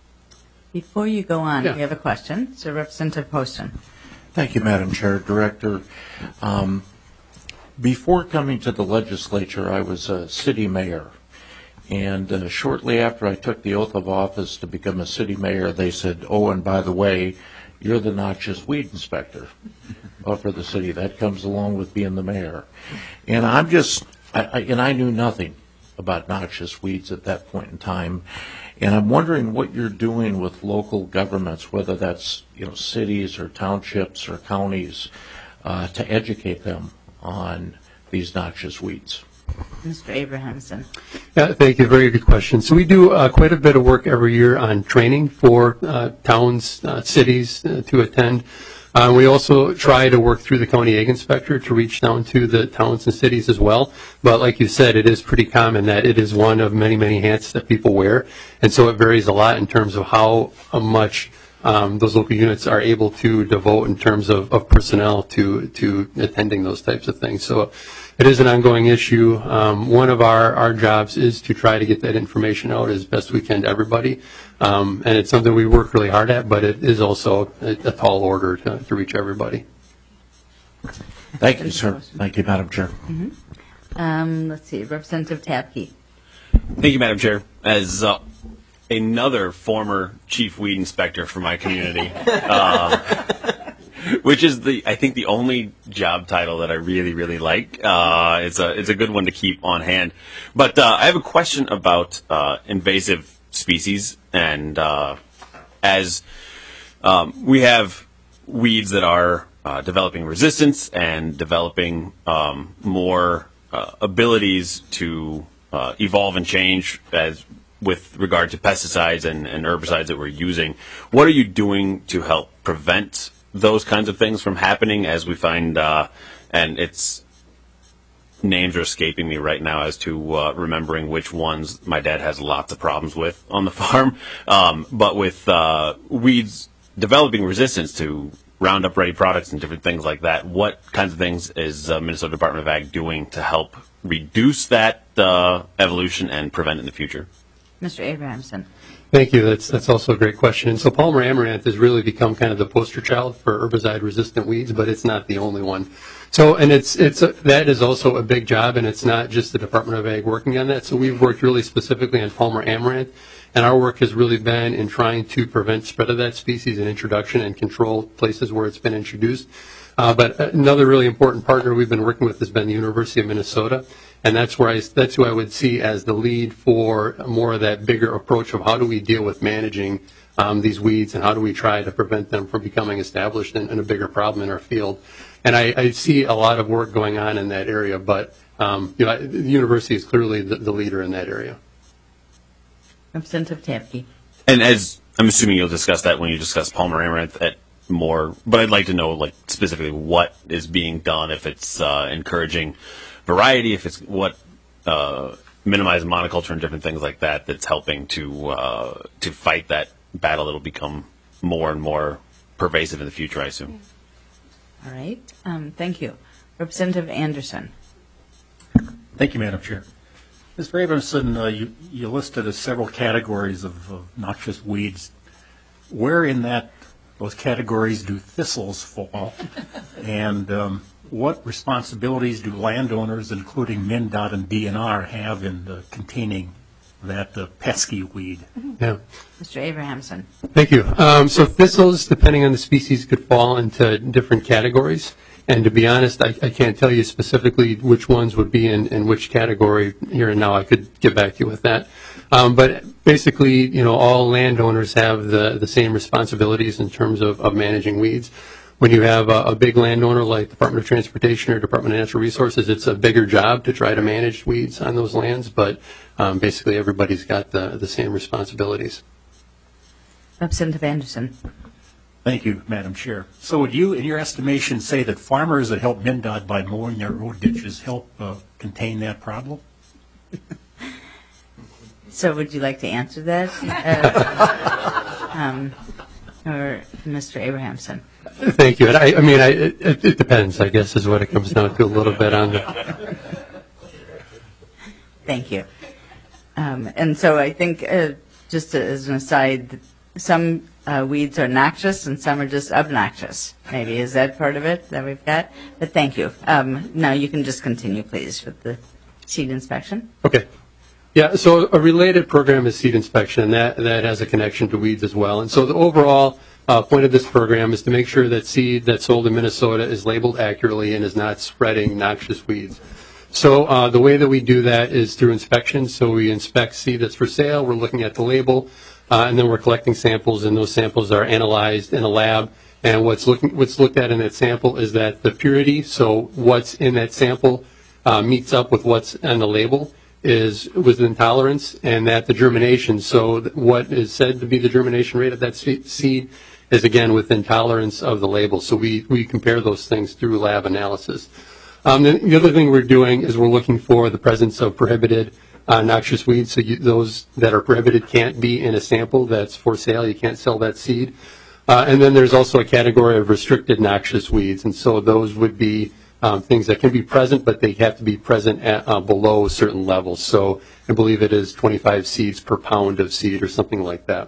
Before you go on, Yeah. we have a question. So Representative Poston. Thank you, Madam Chair. Director, um, before coming to the legislature, I was a city mayor. And uh, shortly after I took the oath of office to become a city mayor, they said, oh, and by the way, you're the noxious weed inspector for the city. That comes along with being the mayor. And I'm just, I, I, and I knew nothing about noxious weeds at that point in time. And I'm wondering what you're doing with local governments, whether that's, you know, cities or townships or counties, uh, to educate them on these noxious weeds. Mister Abrahamson. Yeah, thank you. Very good question. So we do uh, quite a bit of work every year on training for uh, towns, uh, cities uh, to attend. Uh, we also try to work through the county ag inspector to reach down to the towns and cities as well. But like you said, it is pretty common that it is one of many, many hats that people wear. And so it varies a lot in terms of how much um, those local units are able to devote in terms of, of personnel to, to attending those types of things. So it is an ongoing issue. Um, one of our, our jobs is to try to get that information out as best we can to everybody. Um, and it's something we work really hard at, but it is also a, a tall order to, to reach everybody. Thank you, sir. Thank you, Madam Chair. Mm-hmm. Um, let's see, Representative Tapke. Thank you, Madam Chair. As uh, another former chief weed inspector for my community, uh, which is the I think the only job title that I really really like. Uh, it's a it's a good one to keep on hand. But uh, I have a question about uh, invasive species, and uh, as um, we have weeds that are uh, developing resistance and developing um, more uh, abilities to uh, evolve and change as with regard to pesticides and, and herbicides that we're using. What are you doing to help prevent those kinds of things from happening as we find, uh, and it's names are escaping me right now as to uh, remembering which ones my dad has lots of problems with on the farm, um, but with uh, weeds developing resistance to Roundup Ready products and different things like that, what kinds of things is uh, Minnesota Department of Ag doing to help reduce that uh, evolution and prevent it in the future? Mister Abrahamson. Thank you. That's that's also a great question. And so Palmer amaranth has really become kind of the poster child for herbicide-resistant weeds, but it's not the only one. So, and it's it's a, that is also a big job, and it's not just the Department of Ag working on that. So we've worked really specifically on Palmer amaranth, And our work has really been in trying to prevent spread of that species and introduction and control places where it's been introduced. Uh, but another really important partner we've been working with has been the University of Minnesota, and that's where I, that's who I would see as the lead for more of that bigger approach of how do we deal with managing um, these weeds and how do we try to prevent them from becoming established and, and a bigger problem in our field. And I, I see a lot of work going on in that area, but um, you know, the university is clearly the, the leader in that area. Representative Tapke. And as I'm assuming you'll discuss that when you discuss Palmer Amaranth at more, but I'd like to know like specifically what is being done, if it's uh, encouraging variety, if it's what uh, minimizing monoculture and different things like that that's helping to uh, to fight that battle that'll become more and more pervasive in the future, I assume. All right. Um, thank you. Representative Anderson. Thank you, Madam Chair. Mister Abramson, uh, you, you listed as several categories of, of noxious weeds. Where in that those categories do thistles fall? And um, what responsibilities do landowners, including MnDOT and D N R, have in uh, containing that uh, pesky weed? Yeah. Mister Abrahamson. Thank you. Um, so thistles, depending on the species, could fall into different categories. And to be honest, I, I can't tell you specifically which ones would be in, in which category here and now. I could get back to you with that. Um, but basically, you know, all landowners have the, the same responsibilities in terms of, of managing weeds. When you have a, a big landowner like Department of Transportation or Department of Natural Resources, it's a bigger job to try to manage weeds on those lands. But um, basically, everybody's got the, the same responsibilities. Representative Anderson. Thank you, Madam Chair. So would you, in your estimation, say that farmers that help MnDOT by mowing their road ditches help uh, contain that problem? So would you like to answer that? Uh, um, or Mister Abrahamson? Thank you. I, I mean, I, it, it depends, I guess, is what it comes down to a little bit on the. Thank you. Um, and so I think, uh, just as an aside, some uh, weeds are noxious and some are just obnoxious. Maybe is that part of it that we've got? But thank you. Um, now you can just continue, please, with the seed inspection. Okay. Yeah, so a related program is seed inspection, and that, that has a connection to weeds as well. And so the overall uh, point of this program is to make sure that seed that's sold in Minnesota is labeled accurately and is not spreading noxious weeds. So uh, the way that we do that is through inspection. So we inspect seed that's for sale. We're looking at the label, uh, and then we're collecting samples, and those samples are analyzed in a lab. And what's looking what's looked at in that sample is that the purity, so what's in that sample, uh, meets up with what's on the label, is within tolerance, and that the germination, so what is said to be the germination rate of that seed is again within tolerance of the label. So we, we compare those things through lab analysis. Um, the, the other thing we're doing is we're looking for the presence of prohibited uh, noxious weeds. So you, those that are prohibited can't be in a sample that's for sale. You can't sell that seed. Uh, and then there's also a category of restricted noxious weeds, and so those would be Um, things that can be present, but they have to be present at uh, below certain levels. So I believe it is twenty-five seeds per pound of seed or something like that.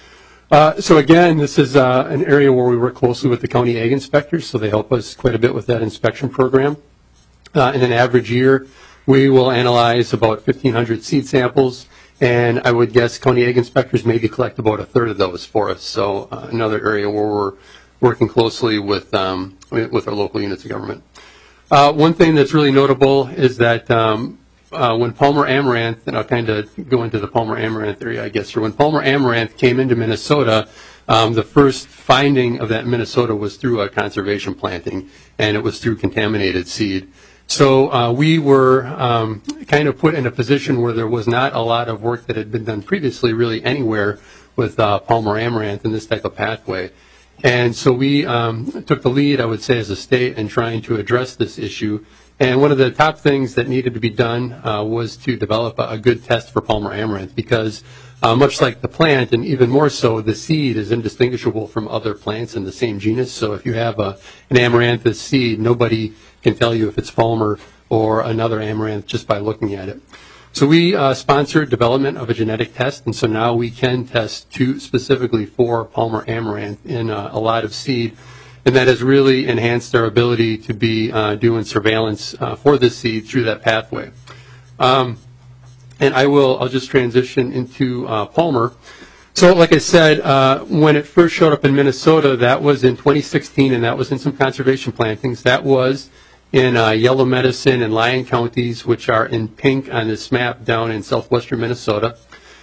Uh, so again, this is uh, an area where we work closely with the county ag inspectors, so they help us quite a bit with that inspection program. Uh, in an average year, we will analyze about fifteen hundred seed samples, and I would guess county ag inspectors maybe collect about a third of those for us. So uh, another area where we're working closely with, um, with our local units of government. Uh, one thing that's really notable is that um, uh, when Palmer Amaranth, and I'll kind of go into the Palmer Amaranth area, I guess, or when Palmer Amaranth came into Minnesota, um, the first finding of that in Minnesota was through a conservation planting, and it was through contaminated seed. So uh, we were um, kind of put in a position where there was not a lot of work that had been done previously really anywhere with uh, Palmer Amaranth in this type of pathway. And so we um, took the lead, I would say, as a state in trying to address this issue. And one of the top things that needed to be done uh, was to develop a, a good test for Palmer Amaranth, because uh, much like the plant, and even more so, the seed is indistinguishable from other plants in the same genus. So if you have a, an amaranthus seed, nobody can tell you if it's Palmer or another amaranth just by looking at it. So we uh, sponsored development of a genetic test, and so now we can test two specifically for Palmer Amaranth in uh, a lot of seed, and that has really enhanced our ability to be uh, doing surveillance uh, for this seed through that pathway. Um, and I will, I'll just transition into uh, Palmer. So like I said, uh, when it first showed up in Minnesota, that was in twenty sixteen, and that was in some conservation plantings. That was in uh, Yellow Medicine and Lyon counties, which are in pink on this map down in southwestern Minnesota.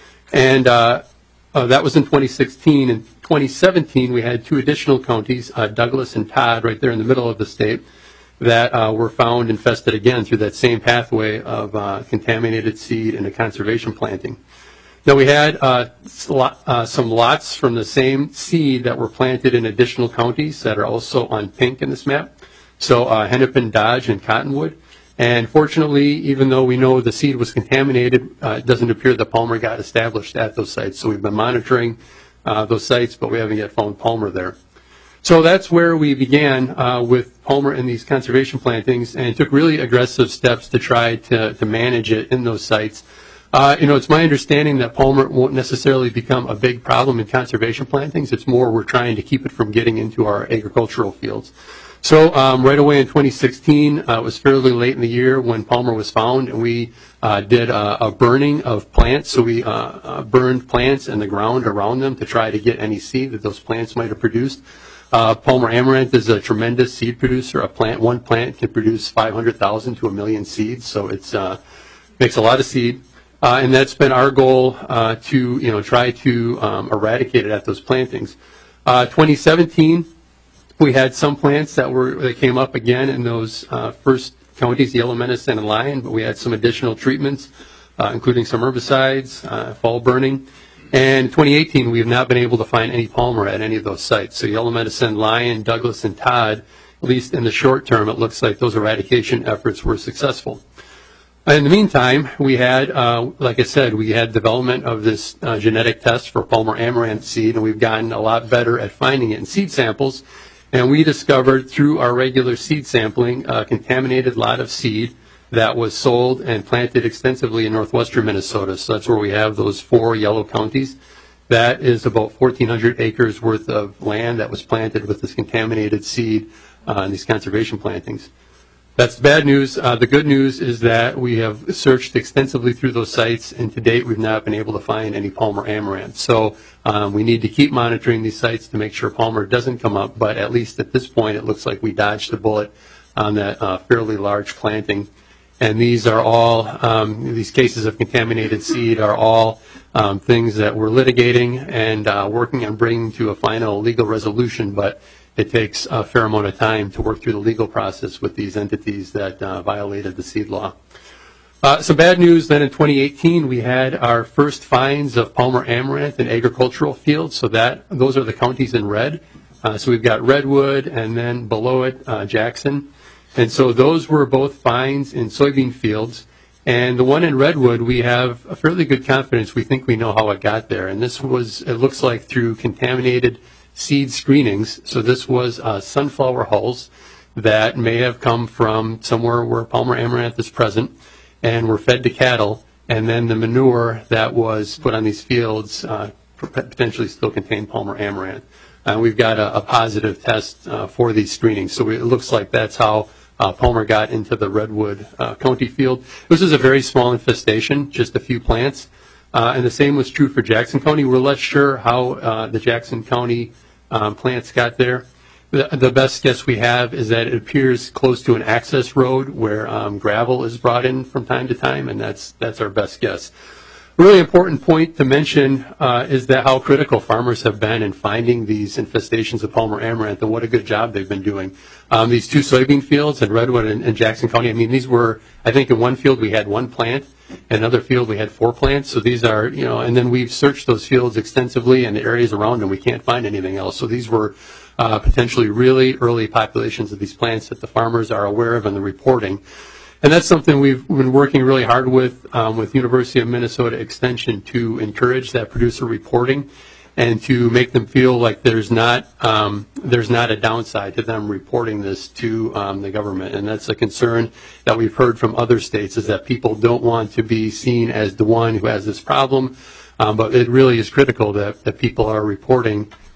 And uh, uh, that was in twenty sixteen. In twenty seventeen, we had two additional counties, uh, Douglas and Todd, right there in the middle of the state, that uh, were found infested again through that same pathway of uh, contaminated seed and a conservation planting. Now, we had uh, uh, some lots from the same seed that were planted in additional counties that are also on pink in this map. So uh, Hennepin, Dodge, and Cottonwood. And fortunately, even though we know the seed was contaminated, uh, it doesn't appear that Palmer got established at those sites. So we've been monitoring uh, those sites, but we haven't yet found Palmer there. So that's where we began uh, with Palmer in these conservation plantings, and took really aggressive steps to try to, to manage it in those sites. Uh, you know, it's my understanding that Palmer won't necessarily become a big problem in conservation plantings. It's more we're trying to keep it from getting into our agricultural fields. So um, right away in twenty sixteen, uh, it was fairly late in the year when Palmer was found, and we uh, did a, a burning of plants. So we uh, uh, burned plants in the ground around them to try to get any seed that those plants might have produced. Uh, Palmer amaranth is a tremendous seed producer. A plant, one plant can produce five hundred thousand to a million seeds, so it's uh, makes a lot of seed. Uh, and that's been our goal uh, to, you know, try to um, eradicate it at those plantings. Uh, twenty seventeen, we had some plants that were that came up again in those uh, first counties, Yellow Medicine and Lyon, but we had some additional treatments, uh, including some herbicides, uh, fall burning. And in twenty eighteen, we have not been able to find any Palmer at any of those sites. So Yellow Medicine, Lyon, Douglas, and Todd, at least in the short term, it looks like those eradication efforts were successful. In the meantime, we had, uh, like I said, we had development of this uh, genetic test for Palmer amaranth seed, and we've gotten a lot better at finding it in seed samples. And we discovered through our regular seed sampling a contaminated lot of seed that was sold and planted extensively in northwestern Minnesota. So that's where we have those four yellow counties. That is about fourteen hundred acres worth of land that was planted with this contaminated seed uh, in these conservation plantings. That's the bad news. Uh, the good news is that we have searched extensively through those sites, and to date we've not been able to find any Palmer amaranth. So um, we need to keep monitoring these sites to make sure Palmer doesn't come up, but at least at this point it looks like we dodged the bullet on that uh, fairly large planting. And these are all, um, these cases of contaminated seed are all um, things that we're litigating and uh, working on bringing to a final legal resolution, but it takes a fair amount of time to work through the legal process with these entities that uh, violated the seed law. Uh, some bad news then in twenty eighteen, we had our first finds of Palmer amaranth in agricultural fields. So that those are the counties in red. Uh, so we've got Redwood and then below it uh, Jackson. And so those were both finds in soybean fields. And the one in Redwood, we have a fairly good confidence we think we know how it got there. And this was, it looks like through contaminated seed screenings. So this was uh, sunflower hulls that may have come from somewhere where Palmer amaranth is present and were fed to cattle, and then the manure that was put on these fields uh, potentially still contained Palmer amaranth. Uh, we've got a, a positive test uh, for these screenings, so it looks like that's how uh, Palmer got into the Redwood uh, County field. This is a very small infestation, just a few plants. Uh, and the same was true for Jackson County. We're less sure how uh, the Jackson County um, plants got there. The, the best guess we have is that it appears close to an access road where um, gravel is brought in from time to time, and that's that's our best guess. A really important point to mention uh, is that how critical farmers have been in finding these infestations of Palmer amaranth, and what a good job they've been doing. Um, these two soybean fields in Redwood and, and Jackson County, I mean, these were, I think in one field we had one plant, in another field we had four plants. So these are, you know, and then we've searched those fields extensively and the areas around them, we can't find anything else. So these were uh, potentially really early populations of these plants that the farmers are aware of in the reporting. And that's something we've been working really hard with, um, with University of Minnesota Extension to encourage that producer reporting and to make them feel like there's not um, there's not a downside to them reporting this to um, the government. And that's a concern that we've heard from other states, is that people don't want to be seen as the one who has this problem. Um, but it really is critical that, that people are reporting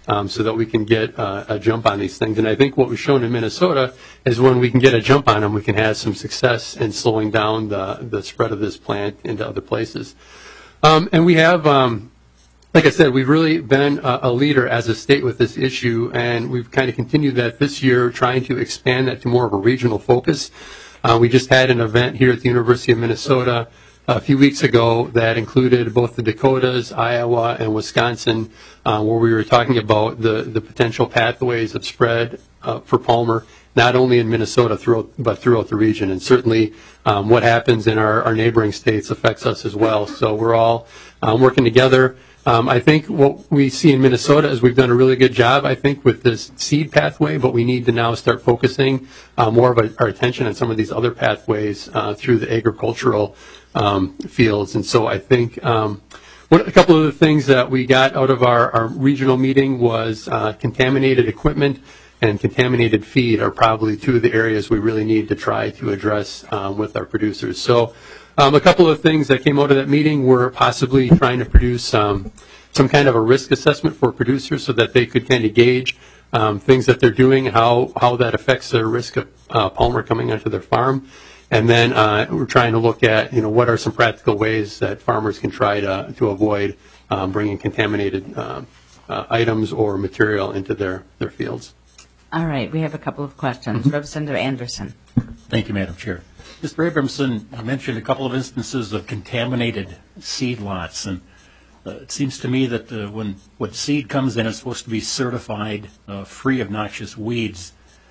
um, so that we can get uh, a jump on these things. And I think what we've shown in Minnesota is when we can get a jump on them, we can have some success in slowing down the, the spread of this plant into other places. Um, and we have, um, like I said, we've really been a, a leader as a state with this issue, and we've kind of continued that this year, trying to expand that to more of a regional focus. Uh, we just had an event here at the University of Minnesota a few weeks ago that included both the Dakotas, Iowa, and Wisconsin, uh, where we were talking about the, the potential pathways of spread uh, for Palmer, not only in Minnesota, throughout, but throughout the region. And certainly um, what happens in our, our neighboring states affects us as well. So we're all um, working together. Um, I think what we see in Minnesota is we've done a really good job, I think, with this seed pathway, but we need to now start focusing uh, more of a, our attention on some of these other pathways uh, through the agricultural um, fields. And so I think um, what, a couple of the things that we got out of our, our regional meeting was uh, contaminated equipment and contaminated feed are probably two of the areas we really need to try to address um, with our producers. So Um, a couple of things that came out of that meeting were possibly trying to produce um, some kind of a risk assessment for producers so that they could kind of gauge um, things that they're doing, how, how that affects their risk of uh, Palmer coming onto their farm. And then uh, we're trying to look at, you know, what are some practical ways that farmers can try to, to avoid um, bringing contaminated uh, uh, items or material into their, their fields. All right, we have a couple of questions. Mm-hmm. Representative Anderson. Thank you, Madam Chair. Mister Abramson, you mentioned a couple of instances of contaminated seed lots, and uh, it seems to me that uh, when what seed comes in, it's supposed to be certified uh, free of noxious weeds.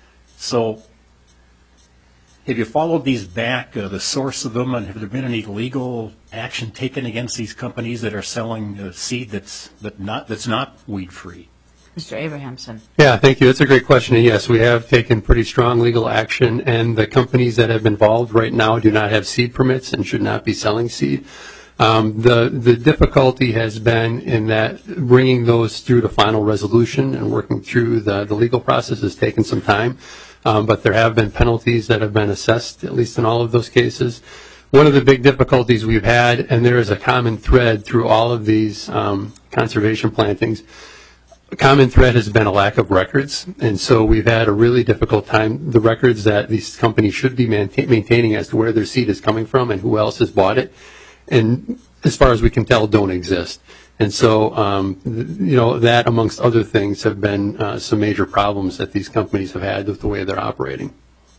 So have you followed these back, uh, the source of them, and have there been any legal action taken against these companies that are selling uh, seed that's that not that's not weed-free? Mister Abrahamson. Yeah, thank you. That's a great question. And yes, we have taken pretty strong legal action, and the companies that have been involved right now do not have seed permits and should not be selling seed. Um, the the difficulty has been in that bringing those through to final resolution and working through the, the legal process has taken some time, um, but there have been penalties that have been assessed, at least in all of those cases. One of the big difficulties we've had, and there is a common thread through all of these um, conservation plantings, a common thread has been a lack of records, and so we've had a really difficult time. The records that these companies should be maintain, maintaining as to where their seed is coming from and who else has bought it, and as far as we can tell, don't exist. And so, um, you know, that amongst other things have been uh, some major problems that these companies have had with the way they're operating.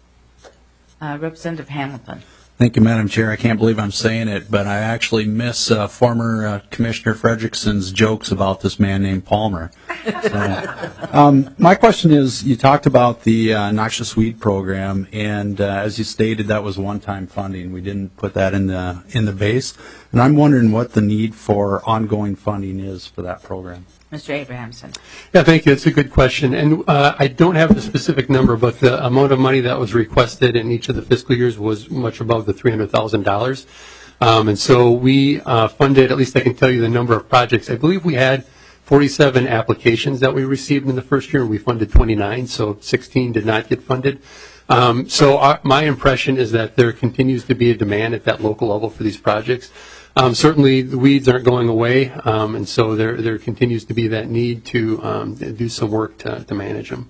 Uh, Representative Hamilton. Thank you, Madam Chair. I can't believe I'm saying it, but I actually miss uh, former uh, Commissioner Frederickson's jokes about this man named Palmer. So, um, my question is, you talked about the uh, noxious weed program, and uh, as you stated, that was one-time funding. We didn't put that in the in the base, and I'm wondering what the need for ongoing funding is for that program. Mister Abrahamson. Yeah, thank you. It's a good question. And uh, I don't have the specific number, but the amount of money that was requested in each of the fiscal years was much above the three hundred thousand dollars. Um, and so we uh, funded, at least I can tell you the number of projects. I believe we had forty-seven applications that we received in the first year, and we funded twenty-nine, so sixteen did not get funded. Um, so our, my impression is that there continues to be a demand at that local level for these projects. Um, certainly, the weeds aren't going away, um, and so there there continues to be that need to um, do some work to, to manage them.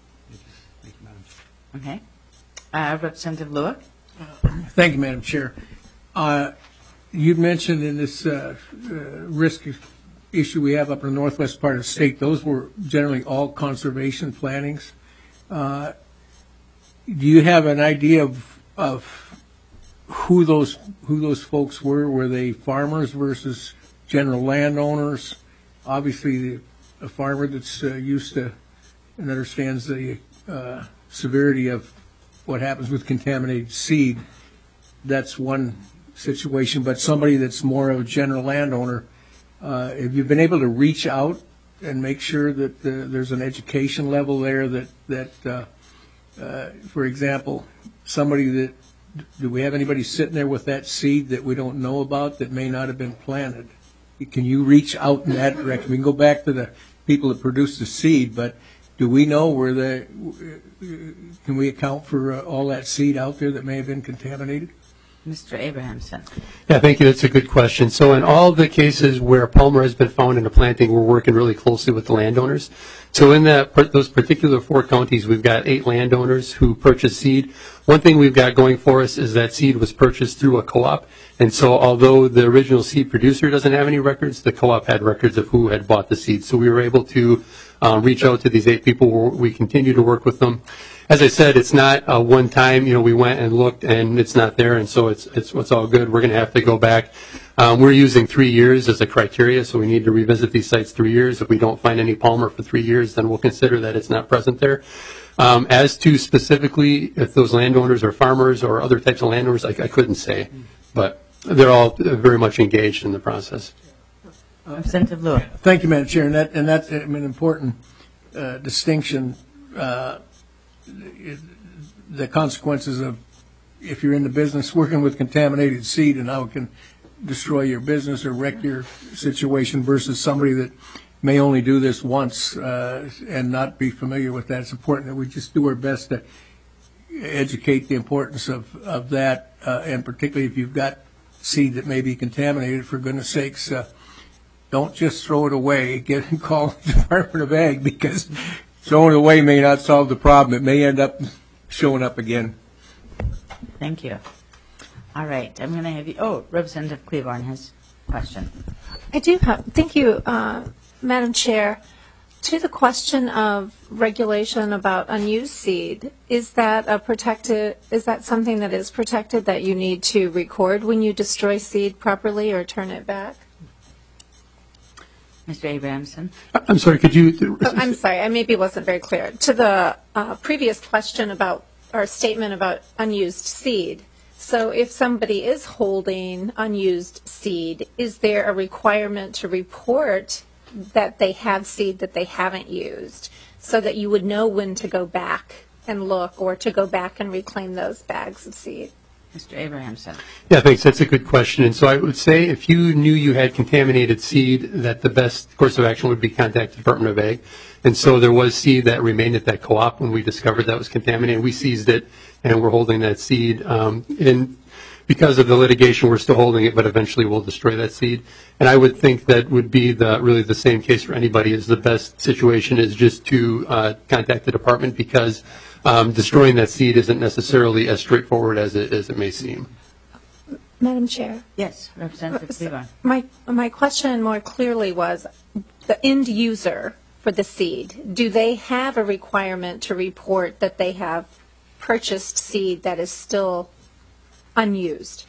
Okay. Uh, Representative Lewick. Thank you, Madam Chair. Uh, you mentioned in this uh, uh, risk issue we have up in the northwest part of the state, those were generally all conservation plantings. Uh, do you have an idea of, of who those who those folks were? Were they farmers versus general landowners? Obviously, the, a farmer that's uh, used to and understands the uh, severity of what happens with contaminated seed, that's one situation. But somebody that's more of a general landowner, uh, have you been able to reach out and make sure that the, there's an education level there that, that uh, uh, for example, somebody that, do we have anybody sitting there with that seed that we don't know about that may not have been planted? Can you reach out in that direction? We can go back to the people that produce the seed, but do we know where the, can we account for uh, all that seed out there that may have been contaminated? Mister Abrahamson. Yeah, thank you. That's a good question. So in all the cases where Palmer has been found in a planting, we're working really closely with the landowners. So in that those particular four counties, we've got eight landowners who purchased seed. One thing we've got going for us is that seed was purchased through a co-op. And so although the original seed producer doesn't have any records, the co-op had records of who had bought the seed. So we were able to uh, reach out to these eight people. We continue to work with them. As I said, it's not a one time, you know, we went and looked and it's not there, and so it's it's, it's all good. We're going to have to go back. Um, we're using three years as a criteria, so we need to revisit these sites three years. If we don't find any Palmer for three years, then we'll consider that it's not present there. Um, as to specifically if those landowners are farmers or other types of landowners, I, I couldn't say, but they're all very much engaged in the process. Representative Lewis. Thank you, Madam Chair, and that and that's an important uh, distinction. Uh, the consequences of if you're in the business working with contaminated seed and how it can destroy your business or wreck your situation versus somebody that may only do this once uh, and not be familiar with that. It's important that we just do our best to educate the importance of, of that, uh, and particularly if you've got seed that may be contaminated, for goodness sakes, uh, don't just throw it away. Get and call the Department of Ag, because throwing it away may not solve the problem. It may end up showing up again. Thank you. All right, I'm going to have you. Oh, Representative Cleaborn has a question. I do have. Thank you, uh, Madam Chair. To the question of regulation about unused seed, is that a protected? Is that something that is protected that you need to record when you destroy seed properly or turn it back? Mister Abrahamson. I'm sorry, could you? Oh, I'm sorry, I maybe wasn't very clear. To the uh, previous question about, or statement about unused seed, so if somebody is holding unused seed, is there a requirement to report that they have seed that they haven't used so that you would know when to go back and look or to go back and reclaim those bags of seed? Mister Abrahamson. Yeah, thanks. That's a good question. And so I would say if you knew you had contaminated seed, that the best course of action would be contact the Department of Ag. And so there was seed that remained at that co-op when we discovered that was contaminated. We seized it, and we're holding that seed. Um, and because of the litigation, we're still holding it, but eventually we'll destroy that seed. And I would think that would be the really the same case for anybody. Is the best situation is just to uh, contact the department, because Um, destroying that seed isn't necessarily as straightforward as it, as it may seem. Madam Chair. Yes, Representative Cleaborn. My, my question more clearly was the end user for the seed. Do they have a requirement to report that they have purchased seed that is still unused?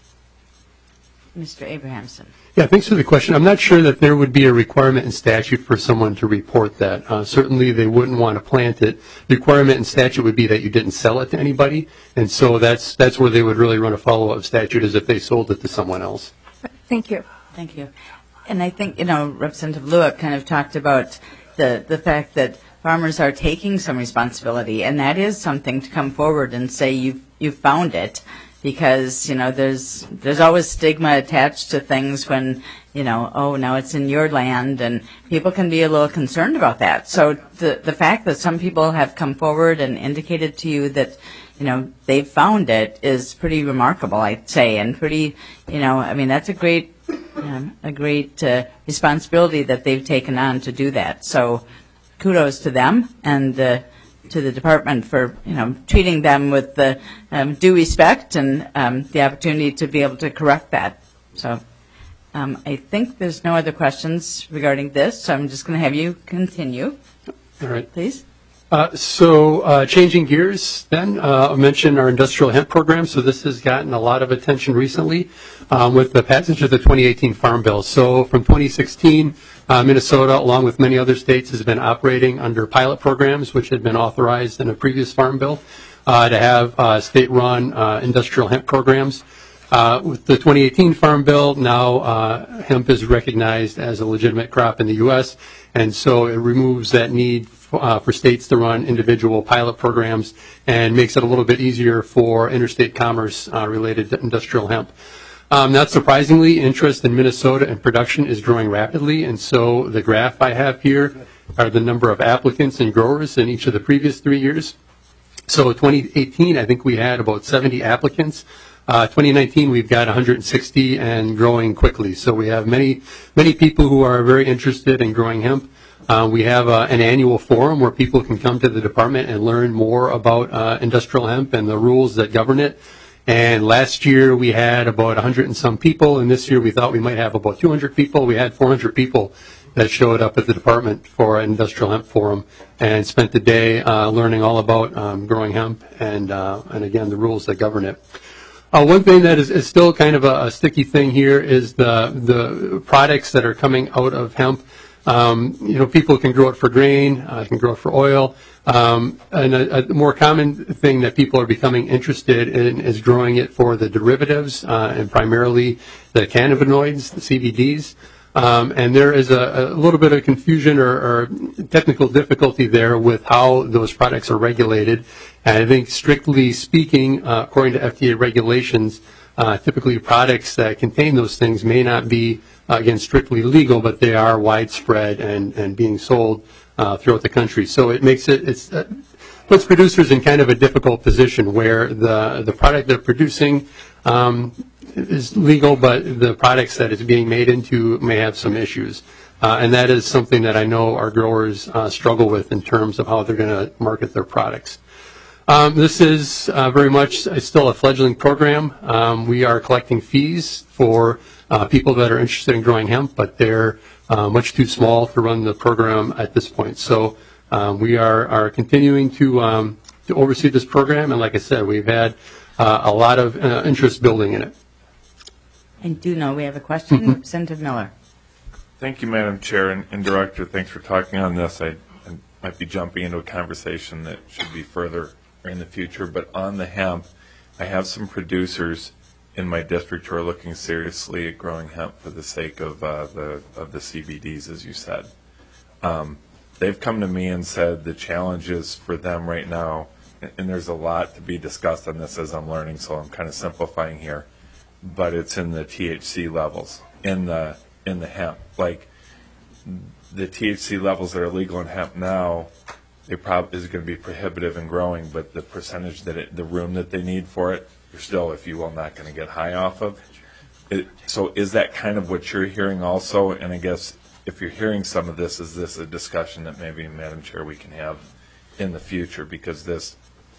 Mister Abrahamson. Yeah, thanks for the question. I'm not sure that there would be a requirement in statute for someone to report that. Uh, certainly they wouldn't want to plant it. The requirement in statute would be that you didn't sell it to anybody, and so that's that's where they would really run a follow-up statute, is if they sold it to someone else. Thank you. Thank you. And I think, you know, Representative Lewick kind of talked about the, the fact that farmers are taking some responsibility, and that is something to come forward and say you've, you've found it. Because, you know, there's there's always stigma attached to things when, you know, oh, now it's in your land, and people can be a little concerned about that. So the the fact that some people have come forward and indicated to you that, you know, they've found it is pretty remarkable, I'd say, and pretty, you know, I mean, that's a great, um, a great uh, responsibility that they've taken on to do that. So kudos to them, and uh, to the department for, you know, treating them with the um, due respect and um, the opportunity to be able to correct that. So um, I think there's no other questions regarding this, so I'm just going to have you continue. All right. Please. Uh, so uh, changing gears then, uh, I'll mention our industrial hemp program. So this has gotten a lot of attention recently um, with the passage of the twenty eighteen Farm Bill. So from twenty sixteen, uh, Minnesota, along with many other states, has been operating under pilot programs, which had been authorized in a previous Farm Bill, uh, to have uh, state-run uh, industrial hemp programs. Uh, with the twenty eighteen Farm Bill, now uh, hemp is recognized as a legitimate crop in the U S, and so it removes that need uh, for states to run individual pilot programs and makes it a little bit easier for interstate commerce uh, related to industrial hemp. Um, not surprisingly, interest in Minnesota and production is growing rapidly, and so the graph I have here are the number of applicants and growers in each of the previous three years. So twenty eighteen, I think we had about seventy applicants. Uh, twenty nineteen, we've got one hundred sixty and growing quickly. So we have many, many people who are very interested in growing hemp. Uh, we have uh, an annual forum where people can come to the department and learn more about uh, industrial hemp and the rules that govern it. And last year we had about one hundred and some people, and this year we thought we might have about two hundred people. We had four hundred people that showed up at the department for an industrial hemp forum and spent the day uh, learning all about um, growing hemp and, uh, and again, the rules that govern it. Uh, one thing that is, is still kind of a, a sticky thing here is the, the products that are coming out of hemp. Um, you know, people can grow it for grain, uh, can grow it for oil. Um, and a, a more common thing that people are becoming interested in is growing it for the derivatives uh, and primarily the cannabinoids, the C B Ds. Um, and there is a, a little bit of confusion or, or technical difficulty there with how those products are regulated. And I think strictly speaking, uh, according to F D A regulations, uh, typically products that contain those things may not be, uh, again, strictly legal, but they are widespread and, and being sold uh, throughout the country. So it makes it, it's, uh, puts producers in kind of a difficult position where the, the product they're producing um, is legal, but the products that it's being made into may have some issues. Uh, and that is something that I know our growers uh, struggle with in terms of how they're going to market their products. Um, this is uh, very much uh, still a fledgling program. Um, we are collecting fees for uh, people that are interested in growing hemp, but they're uh, much too small to run the program at this point. So um, we are, are continuing to, um, to oversee this program, and like I said, we've had uh, a lot of uh, interest building in it. I do know we have a question. Mm-hmm. Representative Miller. Thank you, Madam Chair and, and Director. Thanks for talking on this. I, I might be jumping into a conversation that should be further in the future, but on the hemp, I have some producers in my district who are looking seriously at growing hemp for the sake of uh, the of the C B Ds, as you said. Um, they've come to me and said the challenges for them right now, and, and there's a lot to be discussed on this as I'm learning, so I'm kind of simplifying here, but it's in the T H C levels in the in the hemp. Like the T H C levels that are legal in hemp now, it probably is going to be prohibitive in growing, but the percentage that it, the room that they need for it, you're still, if you will, not going to get high off of. It, so is that kind of what you're hearing also? And I guess if you're hearing some of this, is this a discussion that maybe, Madam Chair, we can have in the future? Because this,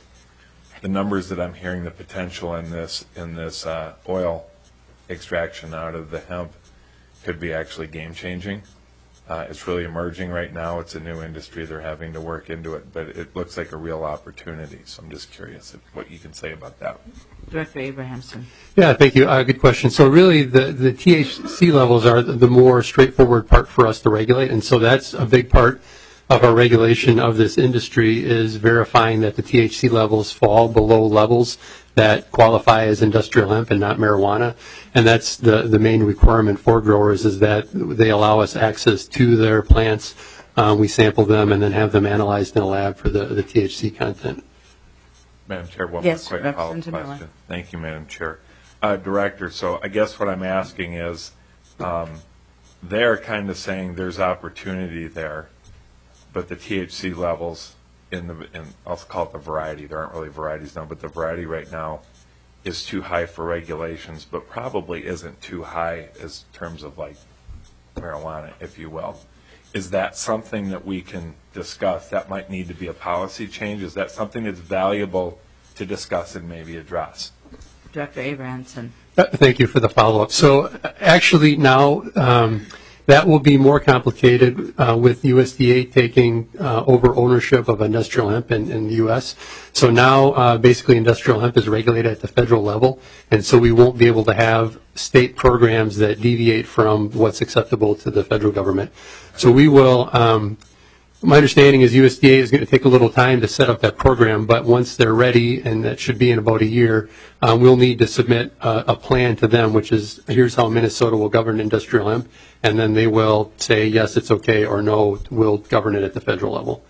the numbers that I'm hearing, the potential in this in this uh, oil extraction out of the hemp could be actually game changing. Uh, it's really emerging right now. It's a new industry. They're having to work into it, but it looks like a real opportunity. So I'm just curious if, what you can say about that. Director Abrahamson. Yeah, thank you. Uh, good question. So really the, the T H C levels are the, the more straightforward part for us to regulate, and so that's a big part of our regulation of this industry is verifying that the T H C levels fall below levels that qualify as industrial hemp and not marijuana. And that's the, the main requirement for growers is that they allow us access to their plants. Uh, we sample them and then have them analyzed in a lab for the, the T H C content. Madam Chair, one Yes, more quick follow-up Representative question. Miller. Thank you, Madam Chair. Uh, Director, so I guess what I'm asking is um, they're kind of saying there's opportunity there, but the T H C levels in the, in, I'll call it the variety, there aren't really varieties now, but the variety right now is too high for regulations, but probably isn't too high as terms of like marijuana, if you will. Is that something that we can discuss? That might need to be a policy change. Is that something that's valuable to discuss and maybe address? Director Abrahamson. Uh, Thank you for the follow-up. So uh, actually now um, that will be more complicated uh, with U S D A taking uh, over ownership of industrial hemp in, in the U S. So now uh, basically industrial hemp is regulated at the federal level, and so we won't be able to have state programs that deviate from what's acceptable to the federal government. So we will, um, my understanding is U S D A is going to take a little time to set up that program, but once they're ready, and that should be in about a year, uh, we'll need to submit a, a plan to them, which is here's how Minnesota will govern industrial hemp, and then they will say yes, it's okay, or no, we'll govern it at the federal level.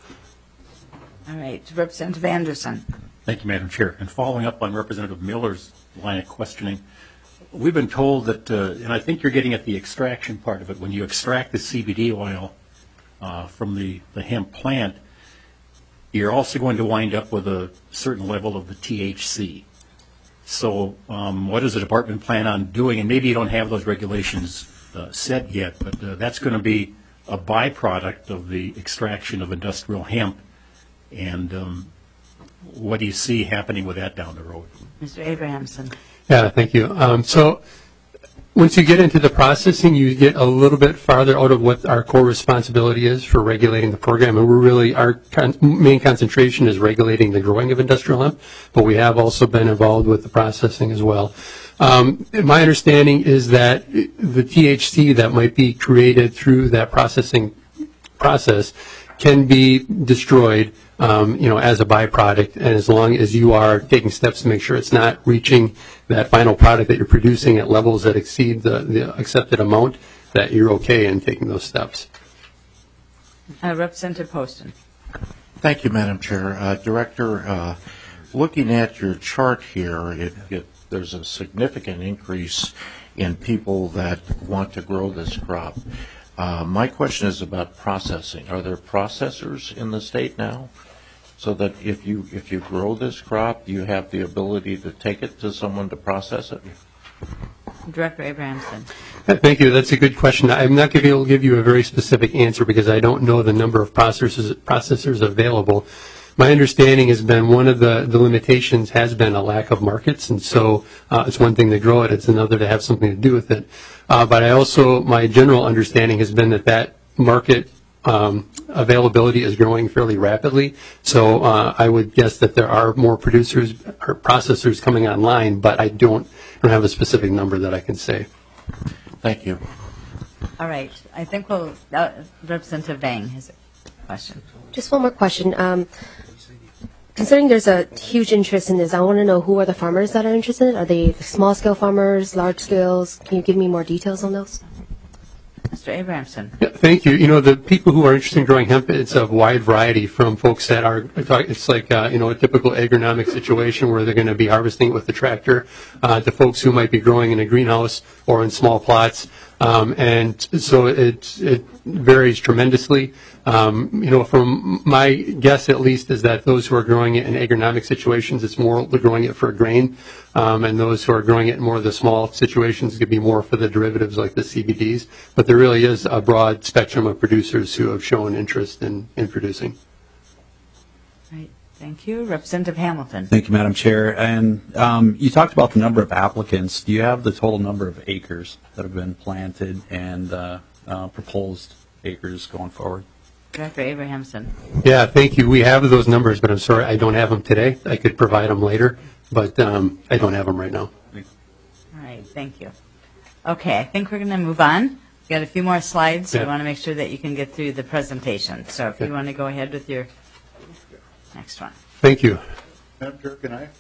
All right, Representative Anderson. Thank you, Madam Chair. And following up on Representative Miller's line of questioning, we've been told that, uh, and I think you're getting at the extraction part of it, when you extract the C B D oil uh, from the, the hemp plant, you're also going to wind up with a certain level of the T H C. So um, what does the department plan on doing? And maybe you don't have those regulations uh, set yet, but uh, that's going to be a byproduct of the extraction of industrial hemp. And um, what do you see happening with that down the road? Mister Abrahamson. Yeah, thank you. Um, so once you get into the processing, you get a little bit farther out of what our core responsibility is for regulating the program. And we're really, our con- main concentration is regulating the growing of industrial hemp, but we have also been involved with the processing as well. Um, my understanding is that the T H C that might be created through that processing process can be destroyed, um, you know, as a byproduct, and as long as you are taking steps to make sure it's not reaching that final product that you're producing at levels that exceed the, the accepted amount, that you're okay in taking those steps. Uh, Representative Poston. Thank you, Madam Chair. Uh, Director, uh, looking at your chart here, it, it, there's a significant increase in people that want to grow this crop. Uh, my question is about processing. Are there processors in the state now, so that if you if you grow this crop, you have the ability to take it to someone to process it? Director Abrahamson. Thank you. That's a good question. I'm not going to be able to give you a very specific answer because I don't know the number of processors processors available. My understanding has been one of the, the limitations has been a lack of markets, and so uh, it's one thing to grow it, it's another to have something to do with it. Uh, but I also, my general understanding has been that that market um, availability is growing fairly rapidly. So uh, I would guess that there are more producers or processors coming online, but I don't, don't have a specific number that I can say. Thank you. All right. I think we'll, uh, Representative Vang has a question. Just one more question. Um, considering there's a huge interest in this, I want to know who are the farmers that are interested? Are they small-scale farmers, large scales? Can you give me more details on those? Mister Abrahamson. Yeah, thank you. You know, the people who are interested in growing hemp, it's a wide variety from folks that are, it's like, uh, you know, a typical agronomic situation where they're going to be harvesting it with the tractor, uh, to folks who might be growing in a greenhouse or in small plots. Um, and so it, it varies tremendously. Um, you know, from my guess at least is that those who are growing it in agronomic situations, it's more growing it for grain. Um, and those who are growing it in more of the small situations could be more for the derivatives like the C B Ds. But there really is a broad spectrum of producers who have shown interest in, in producing. Right. Thank you. Representative Hamilton. Thank you, Madam Chair. And um, you talked about the number of applicants. Do you have the total number of acres that have been planted and uh, uh, proposed acres going forward? Director Abrahamson. Yeah, thank you. We have those numbers, but I'm sorry I don't have them today. I could provide them later, but um, I don't have them right now. All right. Thank you. Okay. I think we're going to move on. We've got a few more slides, so Yeah. we want to make sure that you can get through the presentation. So if Okay. you want to go ahead with your next one. Thank you. Madam Chair, can I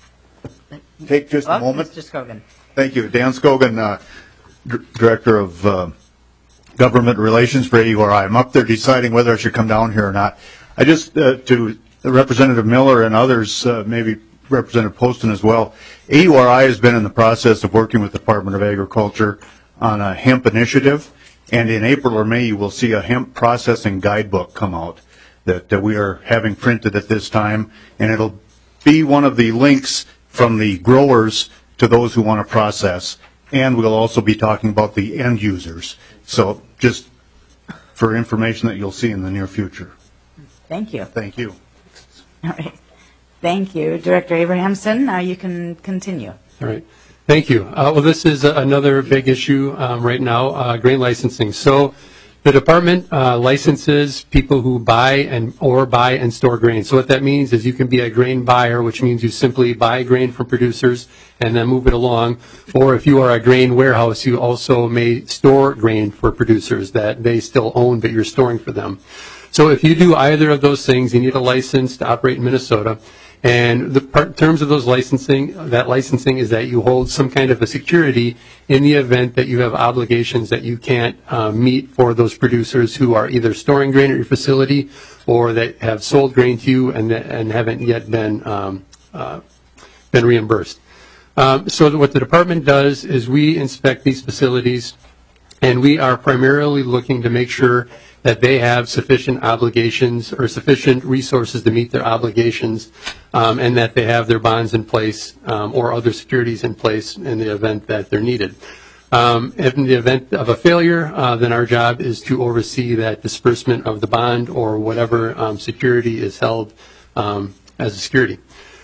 take just Oh, a moment? Mister Scogan. Thank you. Dan Scogan, uh, D- Director of uh, Government Relations for A U R I. I'm up there deciding whether I should come down here or not. I just, uh, to Representative Miller and others, uh, maybe Representative Poston as well, A U R I has been in the process of working with the Department of Agriculture on a hemp initiative, and in April or May you will see a hemp processing guidebook come out that, that we are having printed at this time, and it'll be one of the links from the growers to those who want to process, and we'll also be talking about the end users. So just for information that you'll see in the near future. Thank you. Thank you. All right. Thank you. Director Abrahamson, now you can continue. All right. Thank you. Uh, well, this is uh, another big issue um, right now, uh, grain licensing. So the department uh, licenses people who buy and or buy and store grain. So what that means is you can be a grain buyer, which means you simply buy grain from producers and then move it along. Or if you are a grain warehouse, you also may store grain for producers that they still own, but you're storing for them. So if you do either of those things, you need a license to operate in Minnesota. And the part, terms of those licensing, that licensing is that you hold some kind of a security in the event that you have obligations that you can't uh, meet for those producers who are either storing grain at your facility or that have sold grain to you and, and haven't yet been um, uh, been reimbursed. Um, so what the department does is we inspect these facilities And we are primarily looking to make sure that they have sufficient obligations or sufficient resources to meet their obligations, um, and that they have their bonds in place um, or other securities in place in the event that they're needed. Um, in the event of a failure, uh, then our job is to oversee that disbursement of the bond or whatever um, security is held um, as a security.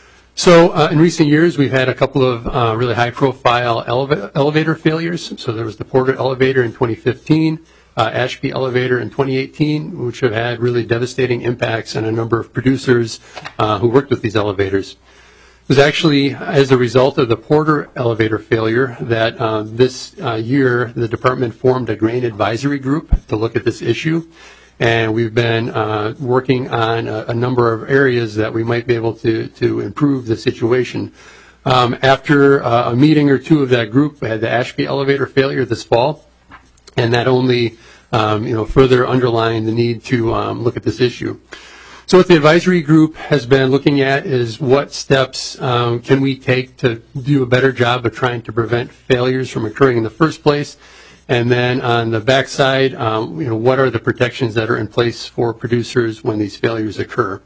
So uh, in recent years, we've had a couple of uh, really high-profile eleva- elevator failures. So there was the Porter elevator in twenty fifteen, uh, Ashby elevator in twenty eighteen, which have had really devastating impacts on a number of producers uh, who worked with these elevators. It was actually as a result of the Porter elevator failure that uh, this uh, year the department formed a grain advisory group to look at this issue. And we've been uh, working on a, a number of areas that we might be able to, to improve the situation. Um, after uh, a meeting or two of that group, we had the Ashby elevator failure this fall, and that only um, you know, further underlined the need to um, look at this issue. So what the advisory group has been looking at is what steps um, can we take to do a better job of trying to prevent failures from occurring in the first place. And then on the backside, um, you know, what are the protections that are in place for producers when these failures occur?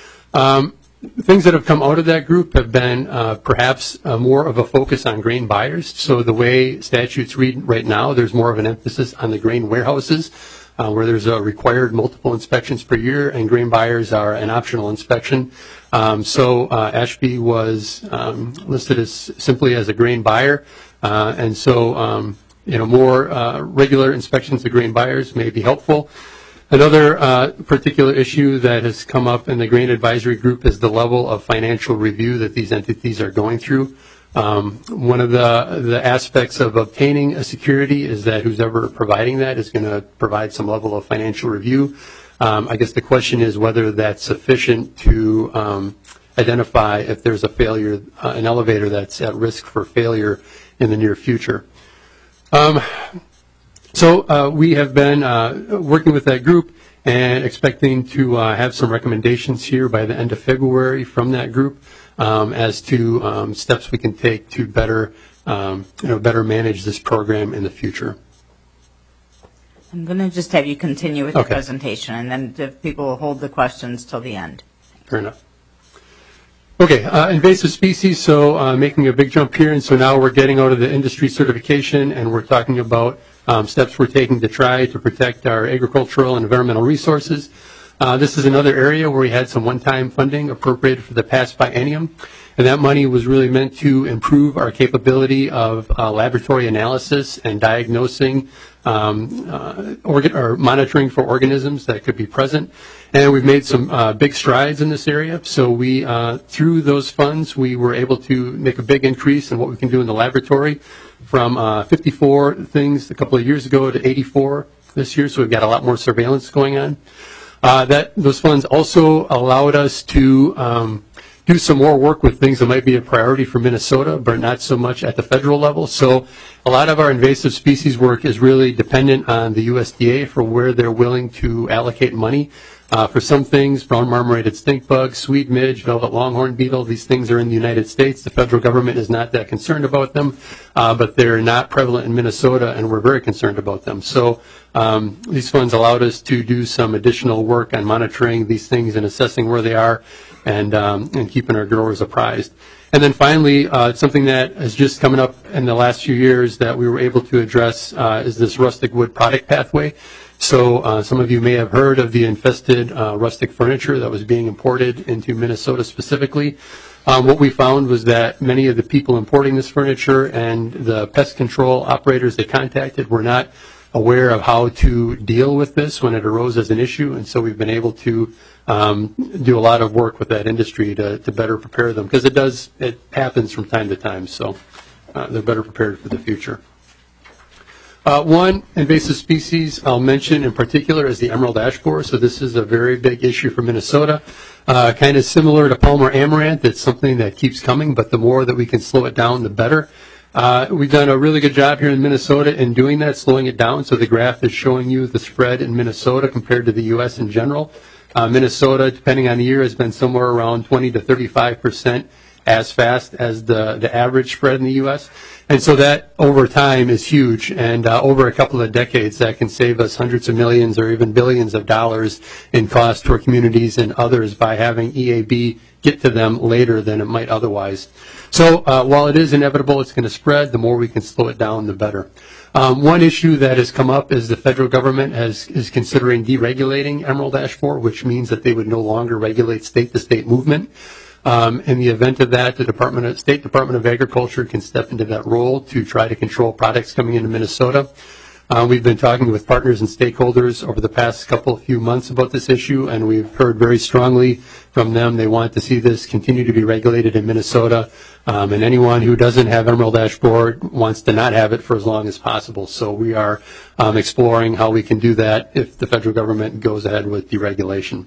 Um, things that have come out of that group have been uh, perhaps uh, more of a focus on grain buyers. So the way statutes read right now, there's more of an emphasis on the grain warehouses, uh, where there's a required multiple inspections per year, and grain buyers are an optional inspection. Um, so uh, Ashby was um, listed as simply as a grain buyer, uh, and so um, you know, more uh, regular inspections of grain buyers may be helpful. Another uh, particular issue that has come up in the grain advisory group is the level of financial review that these entities are going through. Um, one of the, the aspects of obtaining a security is that who's ever providing that is going to provide some level of financial review. Um, I guess the question is whether that's sufficient to um, identify if there's a failure, uh, an elevator that's at risk for failure in the near future. Um, so uh, we have been uh, working with that group and expecting to uh, have some recommendations here by the end of February from that group um, as to um, steps we can take to better, um, you know, better manage this program in the future. I'm going to just have you continue with Okay. the presentation, and then if people will hold the questions till the end. Fair enough. Okay, uh, invasive species, so uh, making a big jump here, and so now we're getting out of the industry certification, and we're talking about um, steps we're taking to try to protect our agricultural and environmental resources. Uh, this is another area where we had some one-time funding appropriated for the past biennium, and that money was really meant to improve our capability of uh, laboratory analysis and diagnosing um, uh, organ- or monitoring for organisms that could be present. And we've made some uh, big strides in this area. So we, uh, through those funds, we were able to make a big increase in what we can do in the laboratory from uh, fifty-four things a couple of years ago to eighty-four this year. So we've got a lot more surveillance going on. Uh, that those funds also allowed us to um, do some more work with things that might be a priority for Minnesota, but not so much at the federal level. So a lot of our invasive species work is really dependent on the U S D A for where they're willing to allocate money. Uh, for some things, brown marmorated stink bug, Swede midge, velvet longhorn beetle, these things are in the United States. The federal government is not that concerned about them, uh, but they're not prevalent in Minnesota, and we're very concerned about them. So um, these funds allowed us to do some additional work on monitoring these things and assessing where they are and, um, and keeping our growers apprised. And then finally, uh, something that has just coming up in the last few years that we were able to address uh, is this rustic wood product pathway. So uh, some of you may have heard of the infested uh, rustic furniture that was being imported into Minnesota specifically. Um, what we found was that many of the people importing this furniture and the pest control operators they contacted were not aware of how to deal with this when it arose as an issue, and so we've been able to um, do a lot of work with that industry to, to better prepare them, because it does, it happens from time to time, so uh, they're better prepared for the future. Uh, one invasive species I'll mention in particular is the emerald ash borer. So this is a very big issue for Minnesota. Uh, kind of similar to Palmer amaranth. It's something that keeps coming, but the more that we can slow it down, the better. Uh, we've done a really good job here in Minnesota in doing that, slowing it down. So the graph is showing you the spread in Minnesota compared to the U S in general. Uh, Minnesota, depending on the year, has been somewhere around twenty to thirty-five percent as fast as the, the average spread in the U S. And so that over time is huge, and uh, over a couple of decades that can save us hundreds of millions or even billions of dollars in cost to our communities and others by having E A B get to them later than it might otherwise. So uh, while it is inevitable it's going to spread, the more we can slow it down, the better. Um, one issue that has come up is the federal government has, is considering deregulating Emerald Ash Borer, which means that they would no longer regulate state-to-state movement. Um, in the event of that, the Department of, State Department of Agriculture can step into that role to try to control products coming into Minnesota. Uh, we've been talking with partners and stakeholders over the past couple of few months about this issue, and we've heard very strongly from them. They want to see this continue to be regulated in Minnesota, um, and anyone who doesn't have Emerald Ash Borer wants to not have it for as long as possible. So we are um, exploring how we can do that if the federal government goes ahead with deregulation.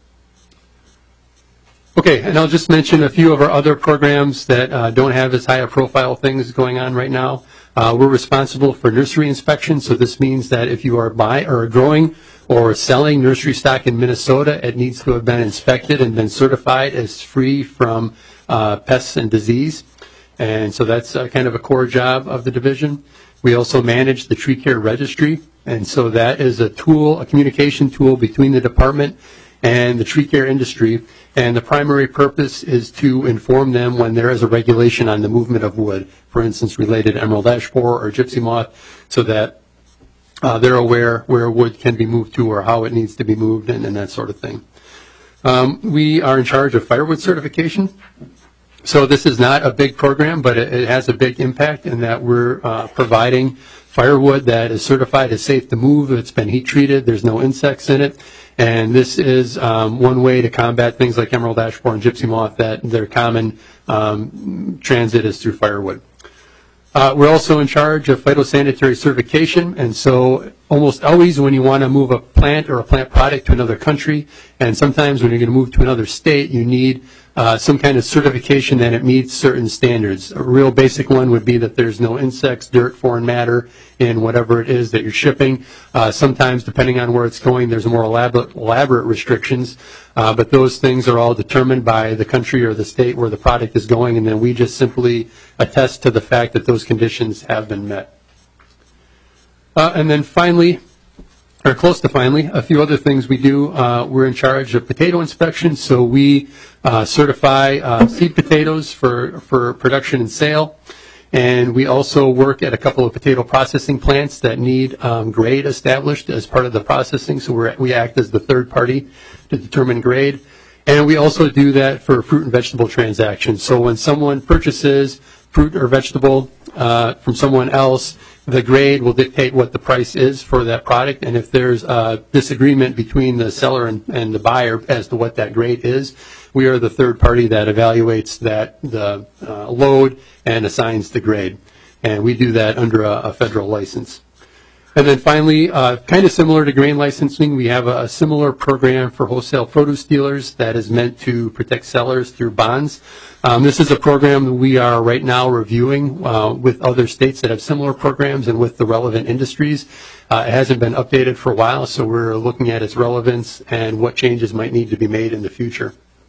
Okay, and I'll just mention a few of our other programs that uh, don't have as high a profile things going on right now. Uh, we're responsible for nursery inspection, so this means that if you are buying or growing or selling nursery stock in Minnesota, it needs to have been inspected and been certified as free from uh, pests and disease. And so that's uh, kind of a core job of the division. We also manage the tree care registry, and so that is a tool, a communication tool between the department and the tree care industry, and the primary purpose is to inform them when there is a regulation on the movement of wood, for instance, related to emerald ash borer or gypsy moth, so that uh, they're aware where wood can be moved to or how it needs to be moved and, and that sort of thing. Um, we are in charge of firewood certification. So this is not a big program, but it, it has a big impact in that we're uh, providing firewood that is certified as safe to move. It's been heat treated. There's no insects in it. And this is um, one way to combat things like emerald ash borer and gypsy moth that their common um, transit is through firewood. Uh, we're also in charge of phytosanitary certification, and so almost always when you want to move a plant or a plant product to another country, and sometimes when you're going to move to another state, you need uh, some kind of certification that it meets certain standards. A real basic one would be that there's no insects, dirt, foreign matter in whatever it is that you're shipping. Uh, sometimes, depending on where it's going, there's more elaborate, elaborate restrictions, uh, but those things are all determined by the country or the state where the product is going, and then we just simply attest to the fact that those conditions have been met. Uh, and then finally, or close to finally, a few other things we do. Uh, we're in charge of potato inspection, so we uh, certify uh, seed potatoes for, for production and sale. And we also work at a couple of potato processing plants that need um, grade established as part of the processing, so we're, we act as the third party to determine grade. And we also do that for fruit and vegetable transactions. So when someone purchases fruit or vegetable uh, from someone else, the grade will dictate what the price is for that product, and if there's a disagreement between the seller and, and the buyer as to what that grade is, we are the third party that evaluates that the uh, load and assigns the grade, and we do that under a, a federal license. And then finally, uh, kind of similar to grain licensing, we have a, a similar program for wholesale produce dealers that is meant to protect sellers through bonds. Um, this is a program that we are right now reviewing uh, with other states that have similar programs and with the relevant industries. Uh, it hasn't been updated for a while, so we're looking at its relevance and what changes might need to be made in the future.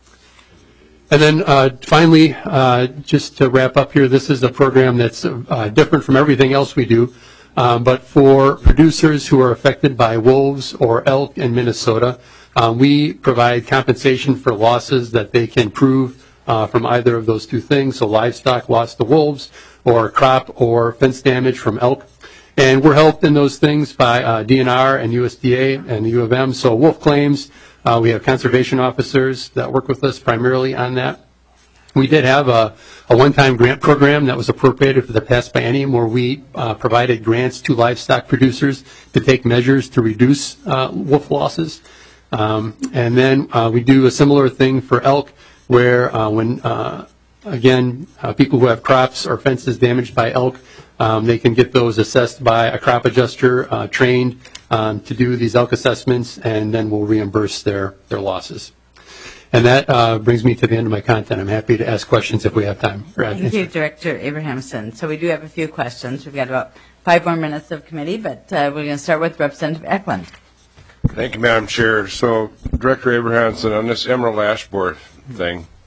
And then uh, finally, uh, just to wrap up here, this is a program that's uh, different from everything else we do. Um, but for producers who are affected by wolves or elk in Minnesota, um, we provide compensation for losses that they can prove uh, from either of those two things, so livestock lost to wolves or crop or fence damage from elk. And we're helped in those things by uh, D N R and U S D A and the U of M. So wolf claims, uh, we have conservation officers that work with us primarily on that. We did have a, a one-time grant program that was appropriated for the past biennium where we uh, provided grants to livestock producers to take measures to reduce uh, wolf losses. Um, and then uh, we do a similar thing for elk where uh, when, uh, again, uh, people who have crops or fences damaged by elk, um, they can get those assessed by a crop adjuster uh, trained um, to do these elk assessments, and then we'll reimburse their, their losses. And that uh, brings me to the end of my content. I'm happy to ask questions if we have time. Thank you, Director Abrahamson. So we do have a few questions. We've got about five more minutes of committee, but uh, we're going to start with Representative Eklund. Thank you, Madam Chair. So, Director Abrahamson, on this emerald ash borer thing,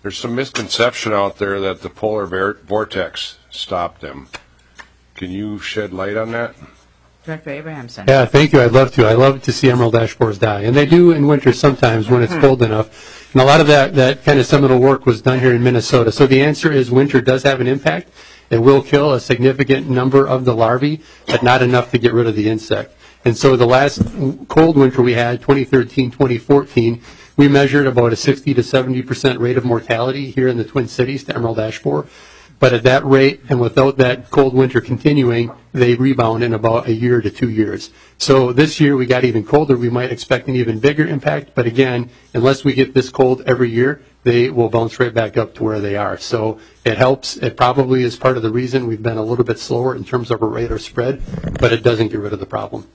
there's some misconception out there that the polar ver- vortex stopped them. Can you shed light on that? Director Abrahamson. Yeah, thank you. I'd love to. I love to see emerald ash borers die, and they do in winter sometimes when it's cold enough. And a lot of that, that kind of seminal work was done here in Minnesota. So the answer is winter does have an impact. It will kill a significant number of the larvae, but not enough to get rid of the insect. And so the last cold winter we had, twenty thirteen, twenty fourteen, we measured about a sixty to seventy percent rate of mortality here in the Twin Cities to emerald ash borer. But at that rate, and without that cold winter continuing, they rebound in about a year to two years. So this year we got even colder. We might expect an even bigger impact. But again, unless we get this cold every year, they will bounce right back up to where they are. So it helps. It probably is part of the reason we've been a little bit slower in terms of our rate of spread, but it doesn't get rid of the problem.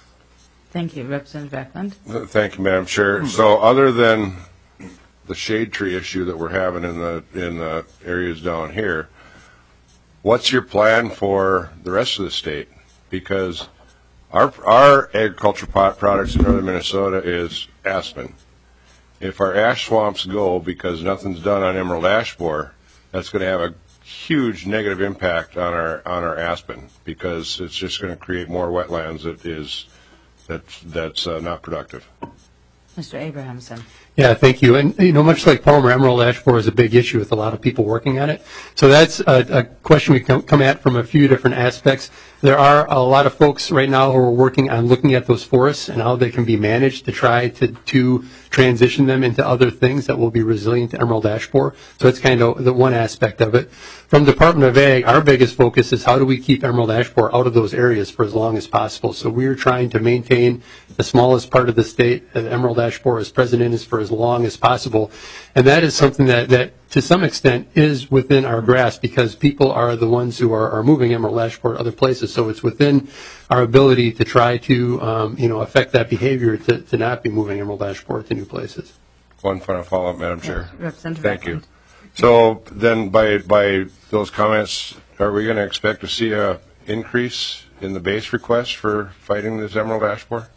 Thank you. Representative Eklund. Thank you, Madam Chair. So other than the shade tree issue that we're having in the in the areas down here, what's your plan for the rest of the state? Because our our agriculture products in northern Minnesota is aspen. If our ash swamps go because nothing's done on emerald ash borer, that's going to have a huge negative impact on our on our aspen, because it's just going to create more wetlands that is that's that's uh, not productive. Mister Abrahamson. Yeah, thank you. And, you know, much like Palmer, emerald ash borer is a big issue with a lot of people working on it. So that's a, a question we come, come at from a few different aspects. There are a lot of folks right now who are working on looking at those forests and how they can be managed to try to, to transition them into other things that will be resilient to emerald ash borer. So it's kind of the one aspect of it. From Department of Ag, our biggest focus is how do we keep emerald ash borer out of those areas for as long as possible. So we're trying to maintain the smallest part of the state that emerald ash borer is present in is for as long as possible. And that is something that, that to some extent is within our grasp, because people are the ones who are, are moving emerald ash borer to other places. So it's within our ability to try to, um, you know, affect that behavior to, to not be moving emerald ash borer to new places. One final follow-up, Madam Chair. Representative Thank you. Eklund. So then by by those comments, are we going to expect to see a increase in the base request for fighting this emerald ash borer?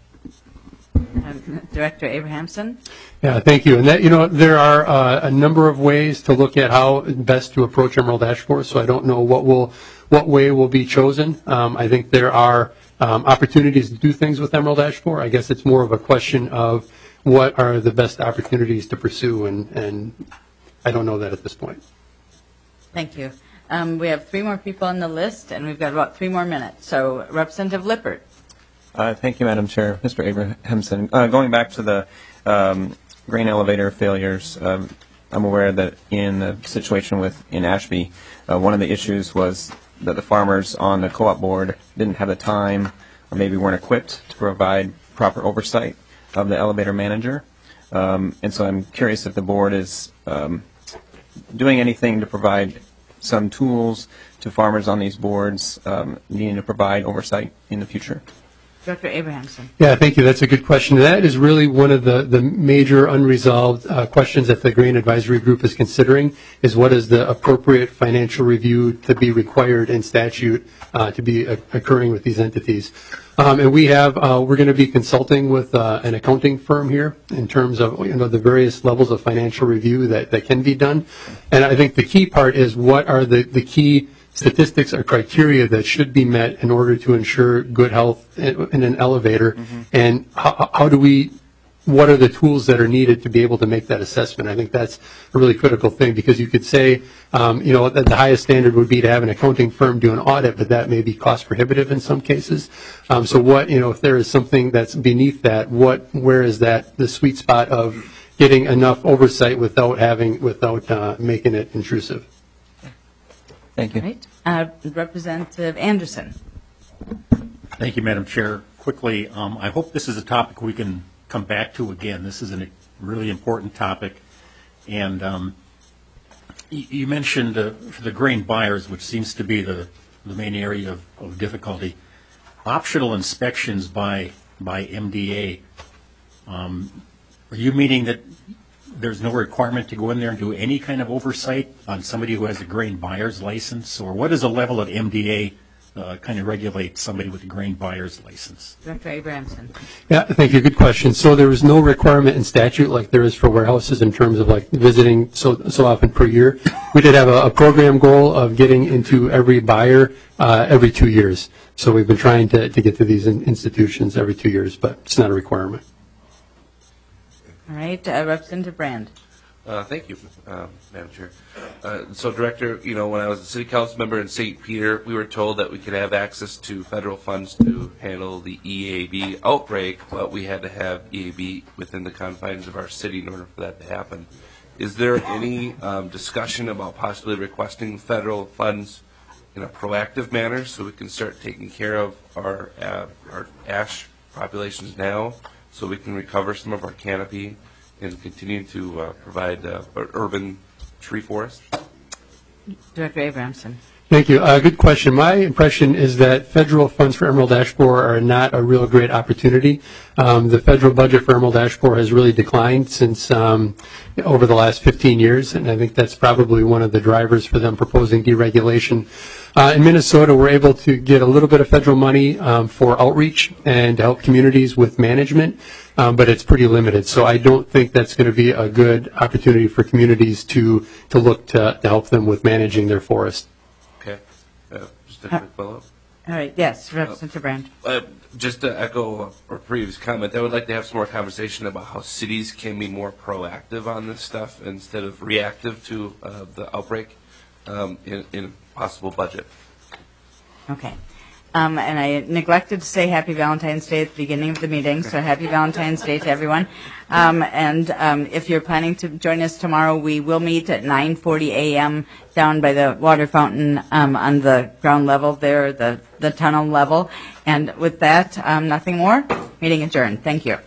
Um, Director Abrahamson. Yeah, thank you. And that, you know, there are uh, a number of ways to look at how best to approach emerald ash borer. So I don't know what will, what way will be chosen. Um, I think there are um, opportunities to do things with emerald ash borer. I guess it's more of a question of what are the best opportunities to pursue, and, and I don't know that at this point. Thank you. Um, we have three more people on the list, and we've got about three more minutes. So, Representative Lippert. Uh, thank you, Madam Chair. Mister Abrahamson, uh, going back to the um, grain elevator failures, um, I'm aware that in the situation with in Ashby, uh, one of the issues was that the farmers on the co-op board didn't have the time, or maybe weren't equipped to provide proper oversight of the elevator manager. Um, and so I'm curious if the board is um, doing anything to provide some tools to farmers on these boards um, needing to provide oversight in the future. Director Abrahamson. Yeah, thank you. That's a good question. That is really one of the, the major unresolved uh, questions that the Grain Advisory Group is considering, is what is the appropriate financial review to be required in statute uh, to be uh, occurring with these entities. Um, and we have, uh, we're going to be consulting with uh, an accounting firm here in terms of, you know, the various levels of financial review that, that can be done. And I think the key part is what are the, the key statistics or criteria that should be met in order to ensure good health in, in an elevator, mm-hmm. and how, how do we, what are the tools that are needed to be able to make that assessment? I think that's a really critical thing, because you could say, um, you know, that the highest standard would be to have an accounting firm do an audit, but that may be cost prohibitive in some cases. Um, so what, you know, if there is something that's beneath that, what, where is that, the sweet spot of getting enough oversight without having, without uh, making it intrusive? Thank you. Right. Uh, Representative Anderson. Thank you, Madam Chair. Quickly, um, I hope this is a topic we can come back to again. This is a really important topic. And um, you, you mentioned uh, for the grain buyers, which seems to be the, the main area of, of difficulty, optional inspections by, by M D A. Um, are you meaning that there's no requirement to go in there and do any kind of oversight on somebody who has a grain buyer's license? Or what is the level of M D A uh, kind of regulate somebody with a grain buyer's license? Director Abrahamson. Yeah, thank you. Good question. So there is no requirement in statute like there is for warehouses in terms of like visiting so so often per year. We did have a, a program goal of getting into every buyer uh, every two years. So we've been trying to, to get to these in, institutions every two years, but it's not a requirement. All right, uh, Representative Brand. Uh, thank you, uh, Madam Chair. Uh, so, Director, you know, when I was a City Council member in Saint Peter, we were told that we could have access to federal funds to handle the E A B outbreak, but we had to have E A B within the confines of our city in order for that to happen. Is there any um, discussion about possibly requesting federal funds in a proactive manner so we can start taking care of our uh, our ash populations now, so we can recover some of our canopy and continue to uh, provide uh, urban tree forest? Director Abrahamson. Thank you. Uh, good question. My impression is that federal funds for Emerald Ash Borer are not a real great opportunity. Um, the federal budget for Emerald Ash Borer has really declined since um, over the last fifteen years, and I think that's probably one of the drivers for them proposing deregulation. Uh, in Minnesota, we're able to get a little bit of federal money um, for outreach and to help communities with management, um, but it's pretty limited. So I don't think that's going to be a good opportunity for communities to, to look to, to help them with managing their forest. Okay. Uh, just a quick follow-up. All right, yes, Representative Brand. Uh, just to echo a previous comment, I would like to have some more conversation about how cities can be more proactive on this stuff instead of reactive to uh, the outbreak um, in, in a possible budget. Okay. Um, and I neglected to say Happy Valentine's Day at the beginning of the meeting, so Happy Valentine's Day to everyone. Um, and um, if you're planning to join us tomorrow, we will meet at nine forty a.m. down by the water fountain um, on the ground level there, the, the tunnel level. And with that, um, nothing more. Meeting adjourned. Thank you.